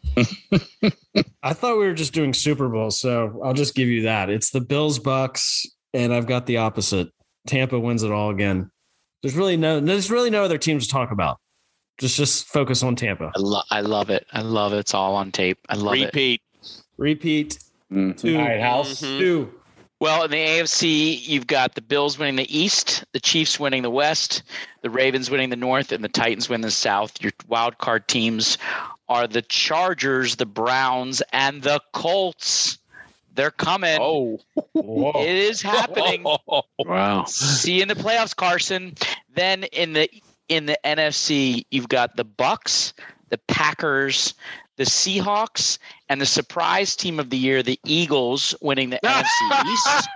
I thought we were just doing Super Bowl, so I'll just give you that. It's the Bills Bucks, and I've got the opposite. Tampa wins it all again. There's really no there's really no other teams to talk about. Just just focus on Tampa. I, lo- I love it. I love it. It's all on tape. I love Repeat. it. Repeat. Mm-hmm. Two. All right, House. Mhm. Two. Well, in the A F C, you've got the Bills winning the East, the Chiefs winning the West, the Ravens winning the North, and the Titans winning the South. Your wild card teams are the Chargers, the Browns, and the Colts. They're coming. Oh, It is happening. Wow. See you in the playoffs, Carson. Then in the in the N F C, you've got the Bucks, the Packers, the Seahawks, and the surprise team of the year, the Eagles, winning the N F C East.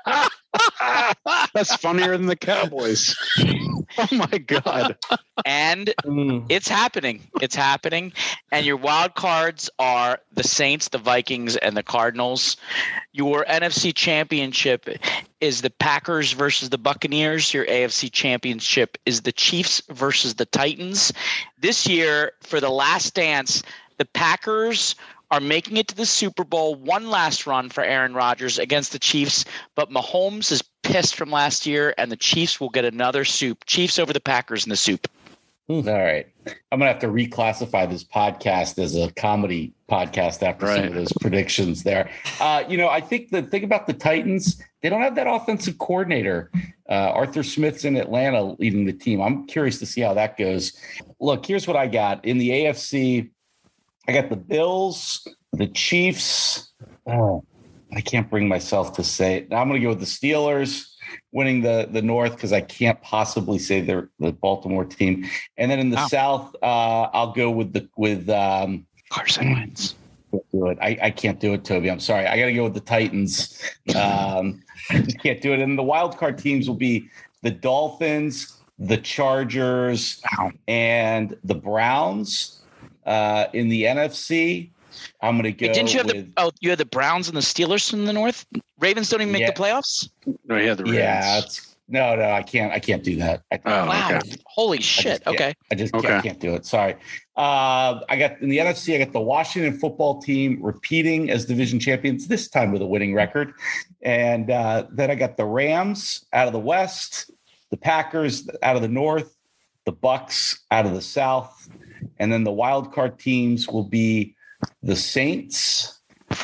That's funnier than the Cowboys. Oh my God. And Mm. it's happening. It's happening. And your wild cards are the Saints, the Vikings, and the Cardinals. Your N F C championship is the Packers versus the Buccaneers. Your A F C championship is the Chiefs versus the Titans. This year, for the last dance, the Packers are making it to the Super Bowl. One last run for Aaron Rodgers against the Chiefs, but Mahomes is pissed from last year, and the Chiefs will get another soup. Chiefs over the Packers in the soup. All right. I'm going to have to reclassify this podcast as a comedy podcast after some Right. of those predictions there. Uh, you know, I think the thing about the Titans, they don't have that offensive coordinator. Uh, Arthur Smith's in Atlanta leading the team. I'm curious to see how that goes. Look, here's what I got. In the A F C, I got the Bills, the Chiefs. Oh, I can't bring myself to say it. I'm going to go with the Steelers winning the, the North because I can't possibly say they're the Baltimore team. And then in the Wow. South, uh, I'll go with the with um, Carson wins. can't do it. I, I can't do it, Toby. I'm sorry. I got to go with the Titans. Um, I just can't do it. And the wild card teams will be the Dolphins, the Chargers, and the Browns. Uh, in the N F C, I'm going to go Wait, didn't you have with the oh you had the Browns and the Steelers in the North? Ravens don't even make Yeah. the playoffs? No, he had the Ravens. yeah. It's, no, no, I can't. I can't do that. I, Oh, Wow. okay. Holy I shit. just can't- Okay. I just can't, Okay. can't do it. Sorry. Uh, I got in the N F C. I got the Washington football team repeating as division champions this time with a winning record, and uh, then I got the Rams out of the West, the Packers out of the North, the Bucks out of the South, and then the wild card teams will be the Saints,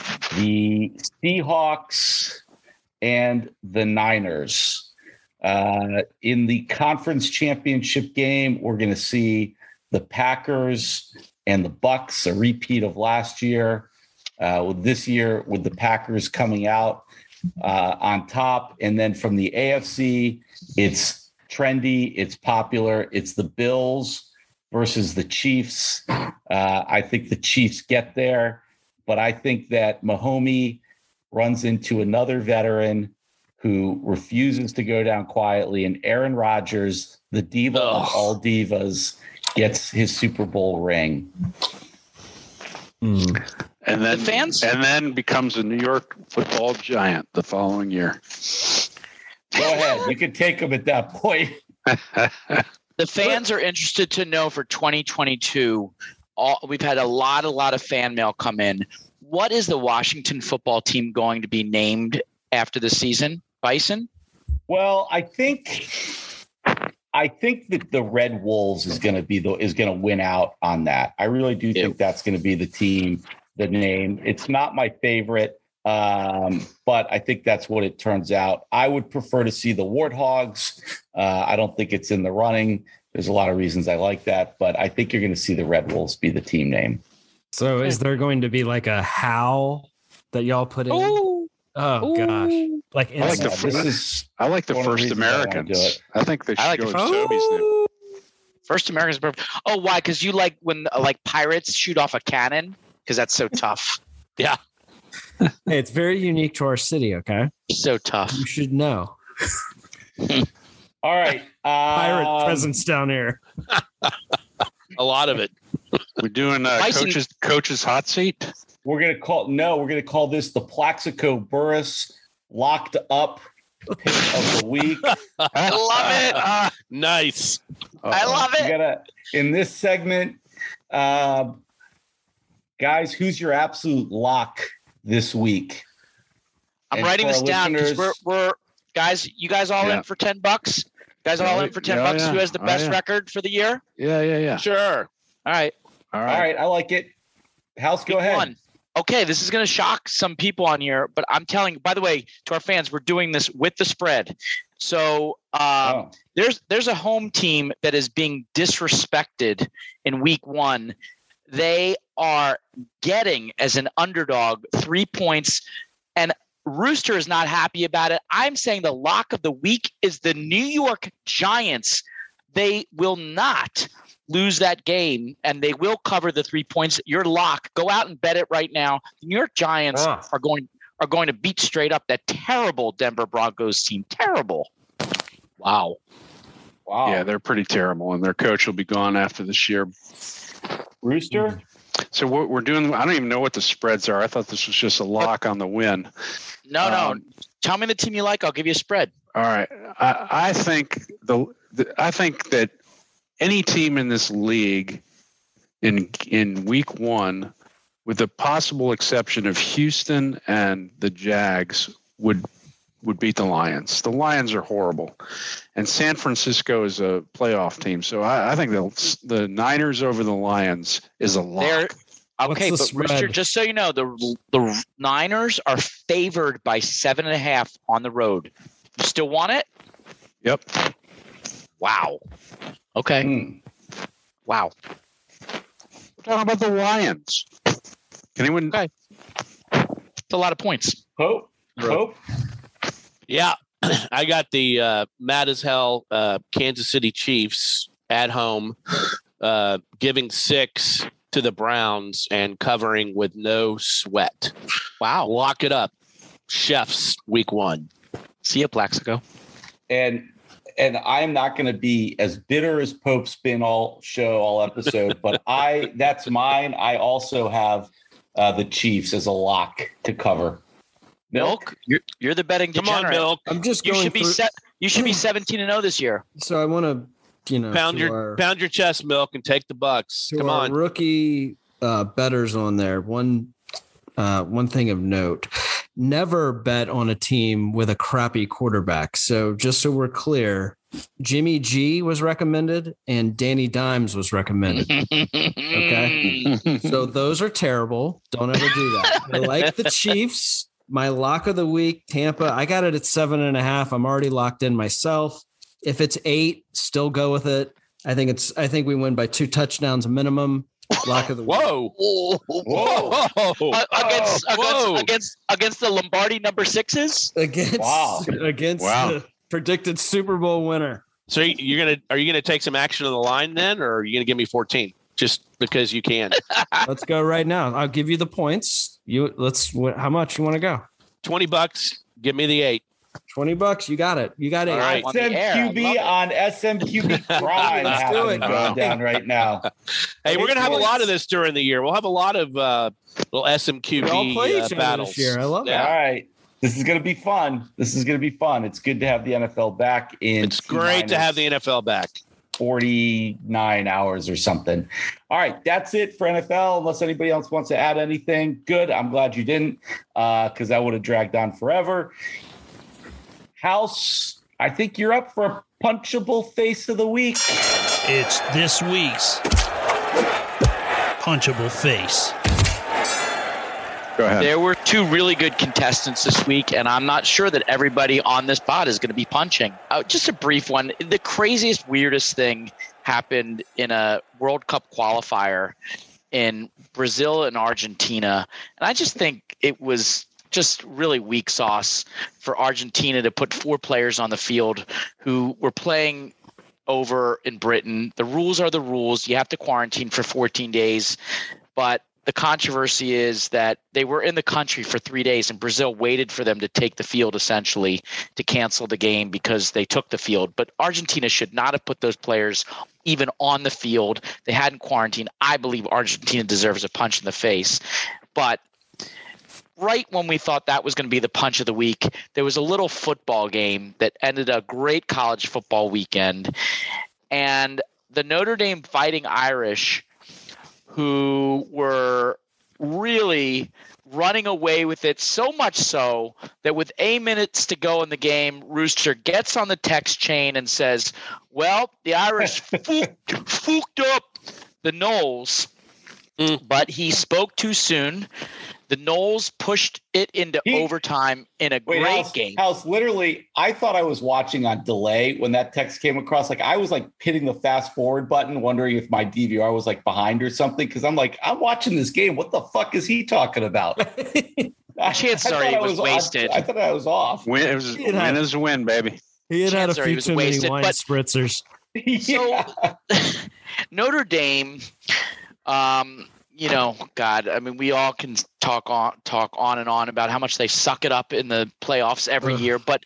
the Seahawks, and the Niners. Uh, in the conference championship game, we're going to see the Packers and the Bucks, a repeat of last year. Uh, with this year, with the Packers coming out uh, on top, and then from the A F C, it's trendy, it's popular, it's the Bills versus the Chiefs. Uh, I think the Chiefs get there, but I think that Mahomes runs into another veteran who refuses to go down quietly, and Aaron Rodgers, the diva of Ugh. all divas, gets his Super Bowl ring. Mm. And then The fans- and then becomes a New York football giant the following year. Go ahead. You can take him at that point. The fans are interested to know for twenty twenty-two. All, we've had a lot, a lot of fan mail come in. What is the Washington football team going to be named after the season? Bison? Well, I think I think that the Red Wolves is going to be the is going to win out on that. I really do think that's going to be the team, the name. It's not my favorite, um, but I think that's what it turns out. I would prefer to see the Warthogs. Uh, I don't think it's in the running. There's a lot of reasons I like that, but I think you're going to see the Red Wolves be the team name. So is there going to be like a how that y'all put in? Oh, Oh gosh. Like I like the Yeah, fir- this is I like the One of the first reasons I wanna do Americans. it. I think they should I like go the with first- Toby's name. First Americans. Perfect. Oh, why? Because you like when uh, like pirates shoot off a cannon? Because that's so tough. Hey, it's very unique to our city, okay? So tough. You should know. all right. Pirate um, presence down here. a lot of it. We're doing uh, Bison- coach's coach's hot seat. We're gonna call no. We're gonna call this the Plaxico Burris locked up pick of the week. I love it. Ah, Nice. I love We it. gotta in this segment. Uh, Guys, who's your absolute lock this week? I'm And writing for this our down because listeners- we're, we're guys. You guys all Yeah. in for ten bucks? Guys all Yeah, in for ten yeah, bucks? yeah. Who has the Oh, best yeah. record for the year? Yeah, yeah, yeah. Sure. All right. All All right. right, I like it. House, go Week ahead. one. Okay, this is going to shock some people on here, but I'm telling you, by the way, to our fans, we're doing this with the spread. So um, Oh. there's there's a home team that is being disrespected in week one. They are getting, as an underdog, three points, and Rooster is not happy about it. I'm saying the lock of the week is the New York Giants. They will not lose that game, and they will cover the three points. Your lock, go out and bet it right now. The New York Giants Ah. are going are going to beat straight up that terrible Denver Broncos team. Terrible. Wow. Wow. Yeah, they're pretty terrible, and their coach will be gone after this year. Rooster? So what we're doing, I don't even know what the spreads are. I thought this was just a lock on the win. No, no. Um, Tell me the team you like. I'll give you a spread. All right, I, I think the, the I think that any team in this league in in week one, with the possible exception of Houston and the Jags, would would beat the Lions. The Lions are horrible, and San Francisco is a playoff team. So I, I think the the Niners over the Lions is a lock. They're okay, What's the but Rooster, spread? just so you know, the the Niners are favored by seven and a half on the road. You still want it? Yep. Wow. Okay. Hmm. Wow. We're talking about the Lions. Can anyone? Okay. It's a lot of points. Hope? Hope? Yeah. I got the uh, mad as hell uh, Kansas City Chiefs at home, uh, giving six to the Browns and covering with no sweat. Wow. Lock it up. Chefs week one. See you, Plaxico. And and I'm not going to be as bitter as Pope's been all show, all episode, but I that's mine. I also have uh, the Chiefs as a lock to cover. Milk, you're you're the betting Come degenerate. on, Milk. I'm just You going should be through. set. You should be seventeen and zero this year. So I want to, you know, Pound to your our, pound your chest, Milk, and take the bucks. to Come our on. rookie uh, betters on there. One, uh, one thing of note: never bet on a team with a crappy quarterback. So just so we're clear, Jimmy G was recommended and Danny Dimes was recommended. Okay. So those are terrible. Don't ever do that. I like the Chiefs. My lock of the week, Tampa. I got it at seven and a half. I'm already locked in myself. If it's eight, still go with it. I think it's. I think we win by two touchdowns minimum. Lock of the week. Whoa. Whoa. Whoa. Uh, against, Whoa. against against against the Lombardi number sixes. Against Wow. against Wow. the predicted Super Bowl winner. So you're gonna are you gonna take some action on the line then, or are you gonna give me fourteen just because you can? Let's go right now. I'll give you the points. You let's. What, how much you want to go? Twenty bucks. Give me the eight. Twenty bucks. You got it. You got it. All right. On the air. I love S M Q B it. on S M Q B Prime Let's do happening it. going Wow. down right now. Hey, we're gonna have a Points. lot of this during the year. We'll have a lot of uh, little S M Q We all B play uh, each other battles. this year. I love Yeah. All right. This is going to be fun. This is going to be fun. It's good to have the N F L back in It's great to have the N F L back. forty-nine hours or something. All right, that's it for N F L. Unless anybody else wants to add anything, good. I'm glad you didn't, because that would have dragged on forever. House, I think you're up for a punchable face of the week. It's this week's punchable face. Go ahead. There were two really good contestants this week, and I'm not sure that everybody on this pod is going to be punching. Uh, just a brief one. The craziest, weirdest thing happened in a World Cup qualifier in Brazil and Argentina. And I just think it was just really weak sauce for Argentina to put four players on the field who were playing over in Britain. The rules are the rules. You have to quarantine for fourteen days. But the controversy is that they were in the country for three days and Brazil waited for them to take the field, essentially, to cancel the game because they took the field. But Argentina should not have put those players even on the field. They hadn't quarantined. I believe Argentina deserves a punch in the face. But right when we thought that was going to be the punch of the week, there was a little football game that ended a great college football weekend. And the Notre Dame Fighting Irish, who were really running away with it, so much so that with eight minutes to go in the game, Rooster gets on the text chain and says, well, the Irish fooked, fooked up the Noles, mm. but he spoke too soon. The Noles pushed it into he, overtime in a wait, great House, game. House, literally, I thought I was watching on delay when that text came across. Like I was like hitting the fast forward button, wondering if my D V R was like behind or something. Because I'm like, I'm watching this game. What the fuck is he talking about? Chances are he was, was wasted. I, I thought I was off. Win, it was, win had, is a win, baby. He had Chances had a few too wasted, many wine but, spritzers. So Notre Dame. Um, You know, God, I mean, we all can talk on talk on and on about how much they suck it up in the playoffs every year, but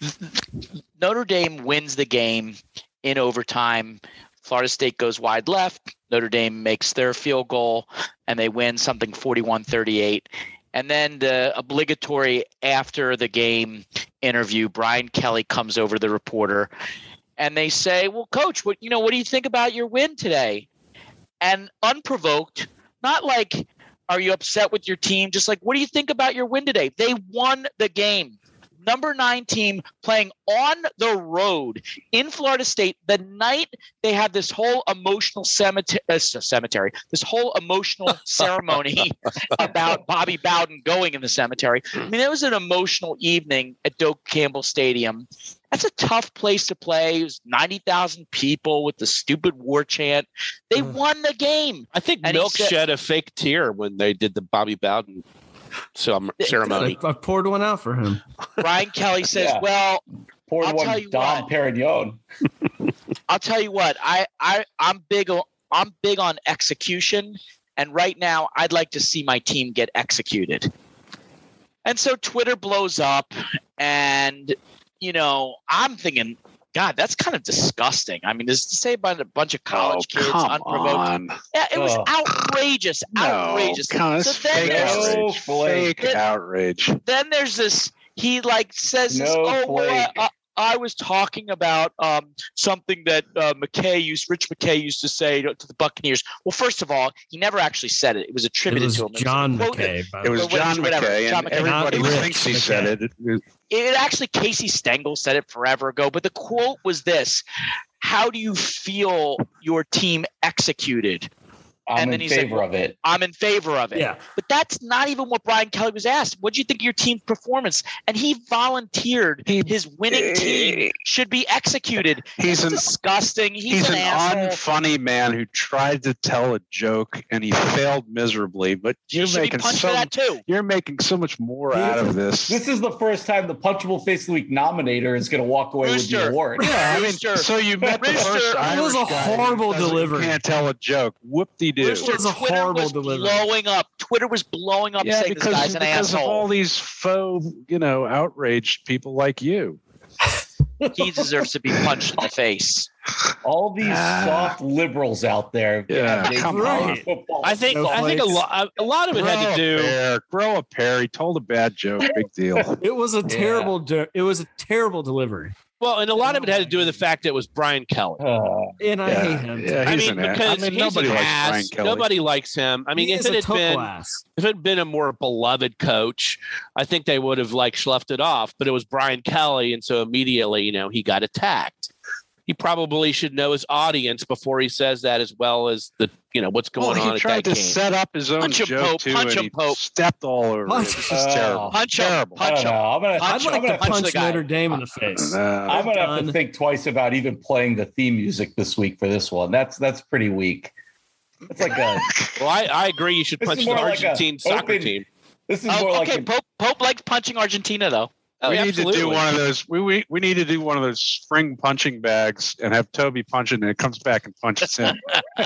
Notre Dame wins the game in overtime. Florida State goes wide left. Notre Dame makes their field goal, and they win something forty-one thirty-eight. And then the obligatory after the game interview, Brian Kelly comes over to the reporter, and they say, well, Coach, what you know, what do you think about your win today? And unprovoked, not like, are you upset with your team? Just like, what do you think about your win today? They won the game. Number nine team playing on the road in Florida State the night they had this whole emotional cemetery, uh, cemetery this whole emotional ceremony about Bobby Bowden going in the cemetery. I mean, it was an emotional evening at Doak Campbell Stadium. That's a tough place to play. It was ninety thousand people with the stupid war chant. They won the game. I think and Milk said, shed a fake tear when they did the Bobby Bowden ceremony. I, I poured one out for him. Brian Kelly says, yeah. well, poured I'll one tell you Dom what. Perignon. I'll tell you what. I, I, I'm big on I'm big on execution. And right now, I'd like to see my team get executed. And so Twitter blows up and – you know, I'm thinking, God, that's kind of disgusting. I mean, just to say about a bunch of college oh, kids come unprovoked. On. Yeah, it was oh. outrageous. No, outrageous. Come on, so fake then outrage. Fake then, outrage. Then there's this, he like says, no this, oh, well, I, I, I was talking about um, something that uh, McKay used, Rich McKay used to say to, to the Buccaneers. Well, first of all, he never actually said it. It was attributed it was to him. John it was McKay. It was John whatever, McKay, John and McKay. everybody It was, thinks he McKay. said it. It, it. It actually, Casey Stengel said it forever ago, but the quote was this: how do you feel your team executed? I'm and then in he favor said, well, of it. I'm in favor of it. Yeah. But that's not even what Brian Kelly was asked. What do you think of your team's performance? And he volunteered He, his winning team should be executed. He's it's an, disgusting. He's, he's an, an asshole. unfunny man who tried to tell a joke and he failed miserably. But you're should making be punched so for that too. you're making so much more This out is- of this. This is the first time the Punchable Face of the Week nominator is going to walk away with the Rooster. award. Yeah, I mean, Rooster. so you met the Rooster. first It Irish was a guy who horrible doesn't- delivery. Can't tell a joke. Whoop-de-doo. Rooster, It was a Twitter horrible was delivery. blowing up. Twitter was blowing up Yeah, saying this because, guy's an because of asshole. all these faux, you know, outraged people like you. He deserves to be punched in the face. All these Ah. soft liberals out there. Yeah, they come love on. football. I think No I think a flakes. lot a lot of it Grow had to a do. pair. Grow a pair. He told a bad joke. Big deal. It was a terrible. De- it was a terrible delivery, Well, and a lot of it had to do with the fact that it was Brian Kelly. Uh, and I yeah, hate him. yeah, I he's mean, an ass. because I mean, he's nobody an likes ass. Brian Kelly. Nobody likes him. I mean, he if is it a had tough been class. if it had been a more beloved coach, I think they would have like sloughed it off. But it was Brian Kelly, and so immediately, you know, he got attacked. He probably should know his audience before he says that, as well as the you know what's going well, on he at tried that to game. set up his own Punch him, joke Pope. too, Punch and him, he Pope. stepped all over Punch it. This is him. terrible. Punch him. terrible. I Punch don't him. know. I'm gonna. Punch I'd him. like I'm to gonna, punch punch the guy. Notre Dame in the face. Uh, I'm gonna have done. to think twice about even playing the theme music this week for this one. That's that's pretty weak. It's like a. Well, I, I agree. You should This punch is the more like a Argentine soccer open- team. This is Oh, more okay, like. A, Pope, Pope likes punching Argentina, though. Oh, we yeah, need absolutely. to do one of those. We, we we need to do one of those spring punching bags and have Toby punch it, and it comes back and punches him. this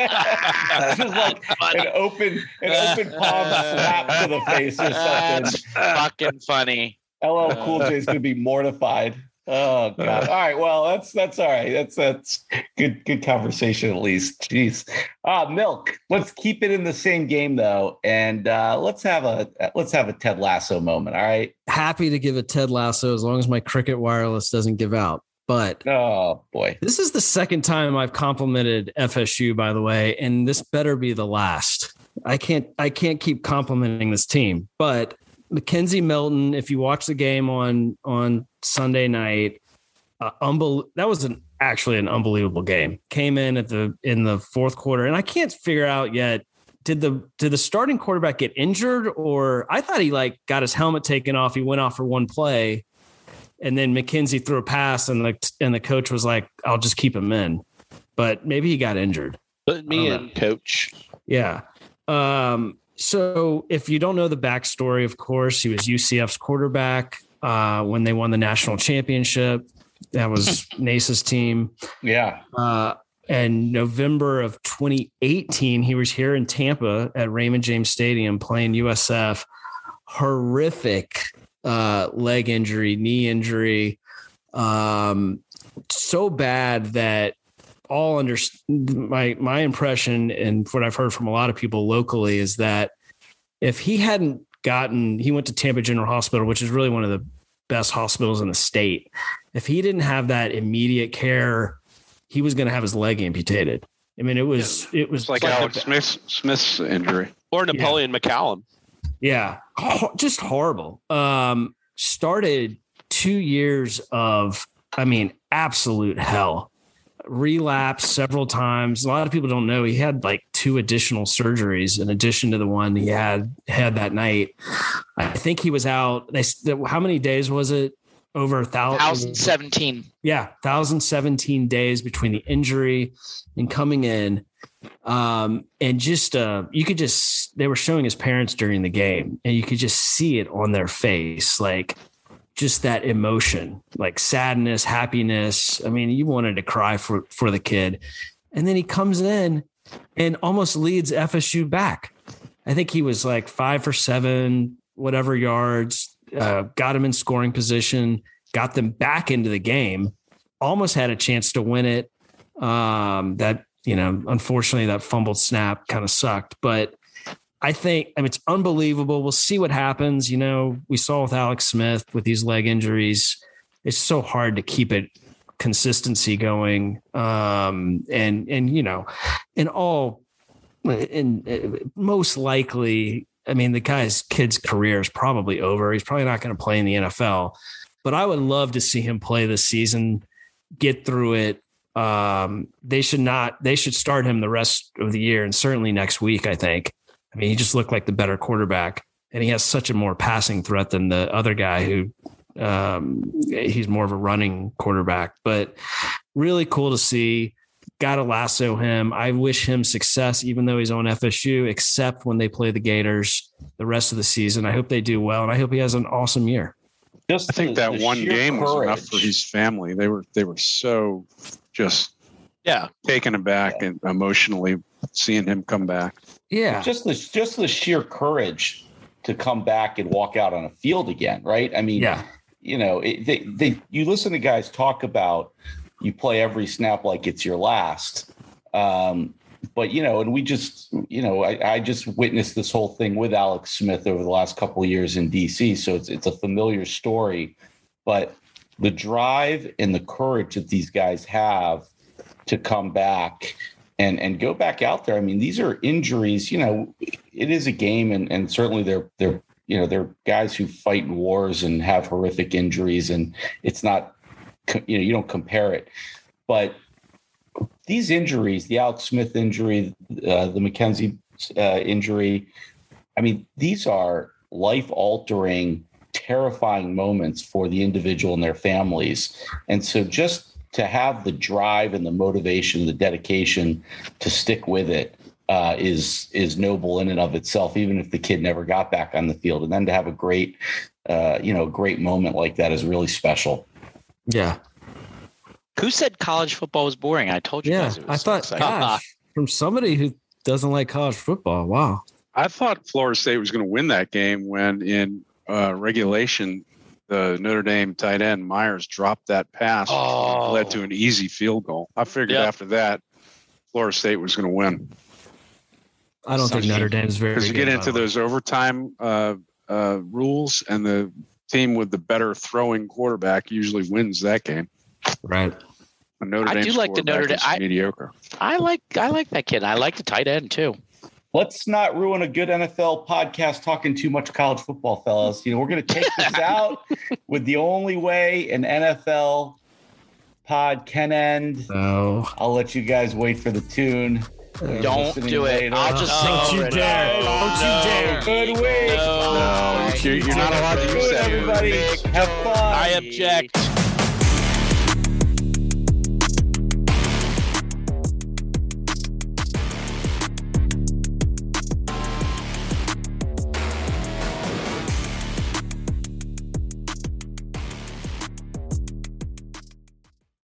is like an open an open palm slap to the face or something. That's fucking funny. L L Cool J is going to be mortified. Oh God! All right, well that's that's all right. That's that's good good conversation at least. Jeez, ah, Milk. Let's keep it in the same game though, and uh, let's have a let's have a Ted Lasso moment. All right. Happy to give a Ted Lasso as long as my Cricket Wireless doesn't give out. But Oh boy. this is the second time I've complimented F S U, by the way, and this better be the last. I can't I can't keep complimenting this team, but Mackenzie Milton, if you watch the game on on Sunday night, uh, unbel- that was an actually an unbelievable game. Came in at the in the fourth quarter, and I can't figure out yet. Did the did the starting quarterback get injured, or I thought he like got his helmet taken off. He went off for one play, and then Mackenzie threw a pass, and the and the coach was like, "I'll just keep him in," but maybe he got injured. Put me in, know. Coach. Yeah. Um, so if you don't know the backstory, of course, he was U C F's quarterback uh, when they won the national championship. That was Nace's team. Yeah. Uh, and November of twenty eighteen, he was here in Tampa at Raymond James Stadium playing U S F. Horrific uh, leg injury, knee injury. Um, so bad that all under my my impression and what I've heard from a lot of people locally is that if he hadn't gotten, he went to Tampa General Hospital, which is really one of the best hospitals in the state. If he didn't have that immediate care, he was going to have his leg amputated. I mean, it was yeah. it was it's like, like Alex Smith's, Smith's injury or Napoleon yeah. McCallum. Yeah, just horrible. Um, started two years of, I mean, absolute hell. Relapsed several times. A lot of people don't know he had like two additional surgeries in addition to the one he had had that night. I think he was out. They how many days was it? Over a thousand. one thousand seventeen. Yeah, one thousand seventeen days between the injury and coming in. Um, and just uh, you could just they were showing his parents during the game, and you could just see it on their face, like. Just that emotion, like sadness, happiness. I mean, you wanted to cry for, for the kid. And then he comes in and almost leads F S U back. I think he was like five for seven, whatever yards, uh, got him in scoring position, got them back into the game, almost had a chance to win it. Um, that, you know, unfortunately that fumbled snap kind of sucked, but I think, I mean, it's unbelievable. We'll see what happens. You know, we saw with Alex Smith with these leg injuries, it's so hard to keep it consistency going. Um, and, and, you know, in all, in, in most likely, I mean, the guy's kid's career is probably over. He's probably not going to play in the N F L, but I would love to see him play this season, get through it. Um, they should not, they should start him the rest of the year and certainly next week, I think. I mean, he just looked like the better quarterback, and he has such a more passing threat than the other guy who um, he's more of a running quarterback, but really cool to see. Got to lasso him. I wish him success, even though he's on F S U, except when they play the Gators the rest of the season. I hope they do well, and I hope he has an awesome year. Just I think the, that the one game courage. was enough for his family. They were, they were so just yeah taken aback yeah. and emotionally seeing him come back. Yeah, just the just the sheer courage to come back and walk out on a field again, right? I mean, yeah. you know, it, they, they you listen to guys talk about you play every snap like it's your last, um, but you know, and we just, you know, I, I just witnessed this whole thing with Alex Smith over the last couple of years in D C, so it's it's a familiar story, but the drive and the courage that these guys have to come back. And and go back out there. I mean, these are injuries. You know, it is a game, and, and certainly they're they're you know they're guys who fight in wars and have horrific injuries, and it's not you know you don't compare it. But these injuries, the Alex Smith injury, uh, the Mackenzie uh, injury, I mean, these are life-altering, terrifying moments for the individual and their families, and so just. To have the drive and the motivation, the dedication to stick with it uh, is is noble in and of itself, even if the kid never got back on the field. And then to have a great, uh, you know, great moment like that is really special. Yeah. Who said college football was boring? I told you yeah, guys it was I thought, so gosh, from somebody who doesn't like college football. Wow. I thought Florida State was going to win that game when in uh, regulation, the Notre Dame tight end Myers dropped that pass, oh. led to an easy field goal. I figured yep. after that, Florida State was going to win. I don't think Notre Dame is very good. Because you get into those overtime uh, uh, rules, and the team with the better throwing quarterback usually wins that game. Right. Notre I do like the Notre Dame. I, mediocre. I like I like that kid. I like the tight end too. let's not ruin a good N F L podcast talking too much college football, fellas. You know, we're going to take this out with the only way an N F L pod can end. No. I'll let you guys wait for the tune. Don't do it. Later. I'll just Don't sing you over it. dare. No, Don't you no. dare. Good week. No. You're, you're not allowed to use Good, that. everybody. Have fun. I object.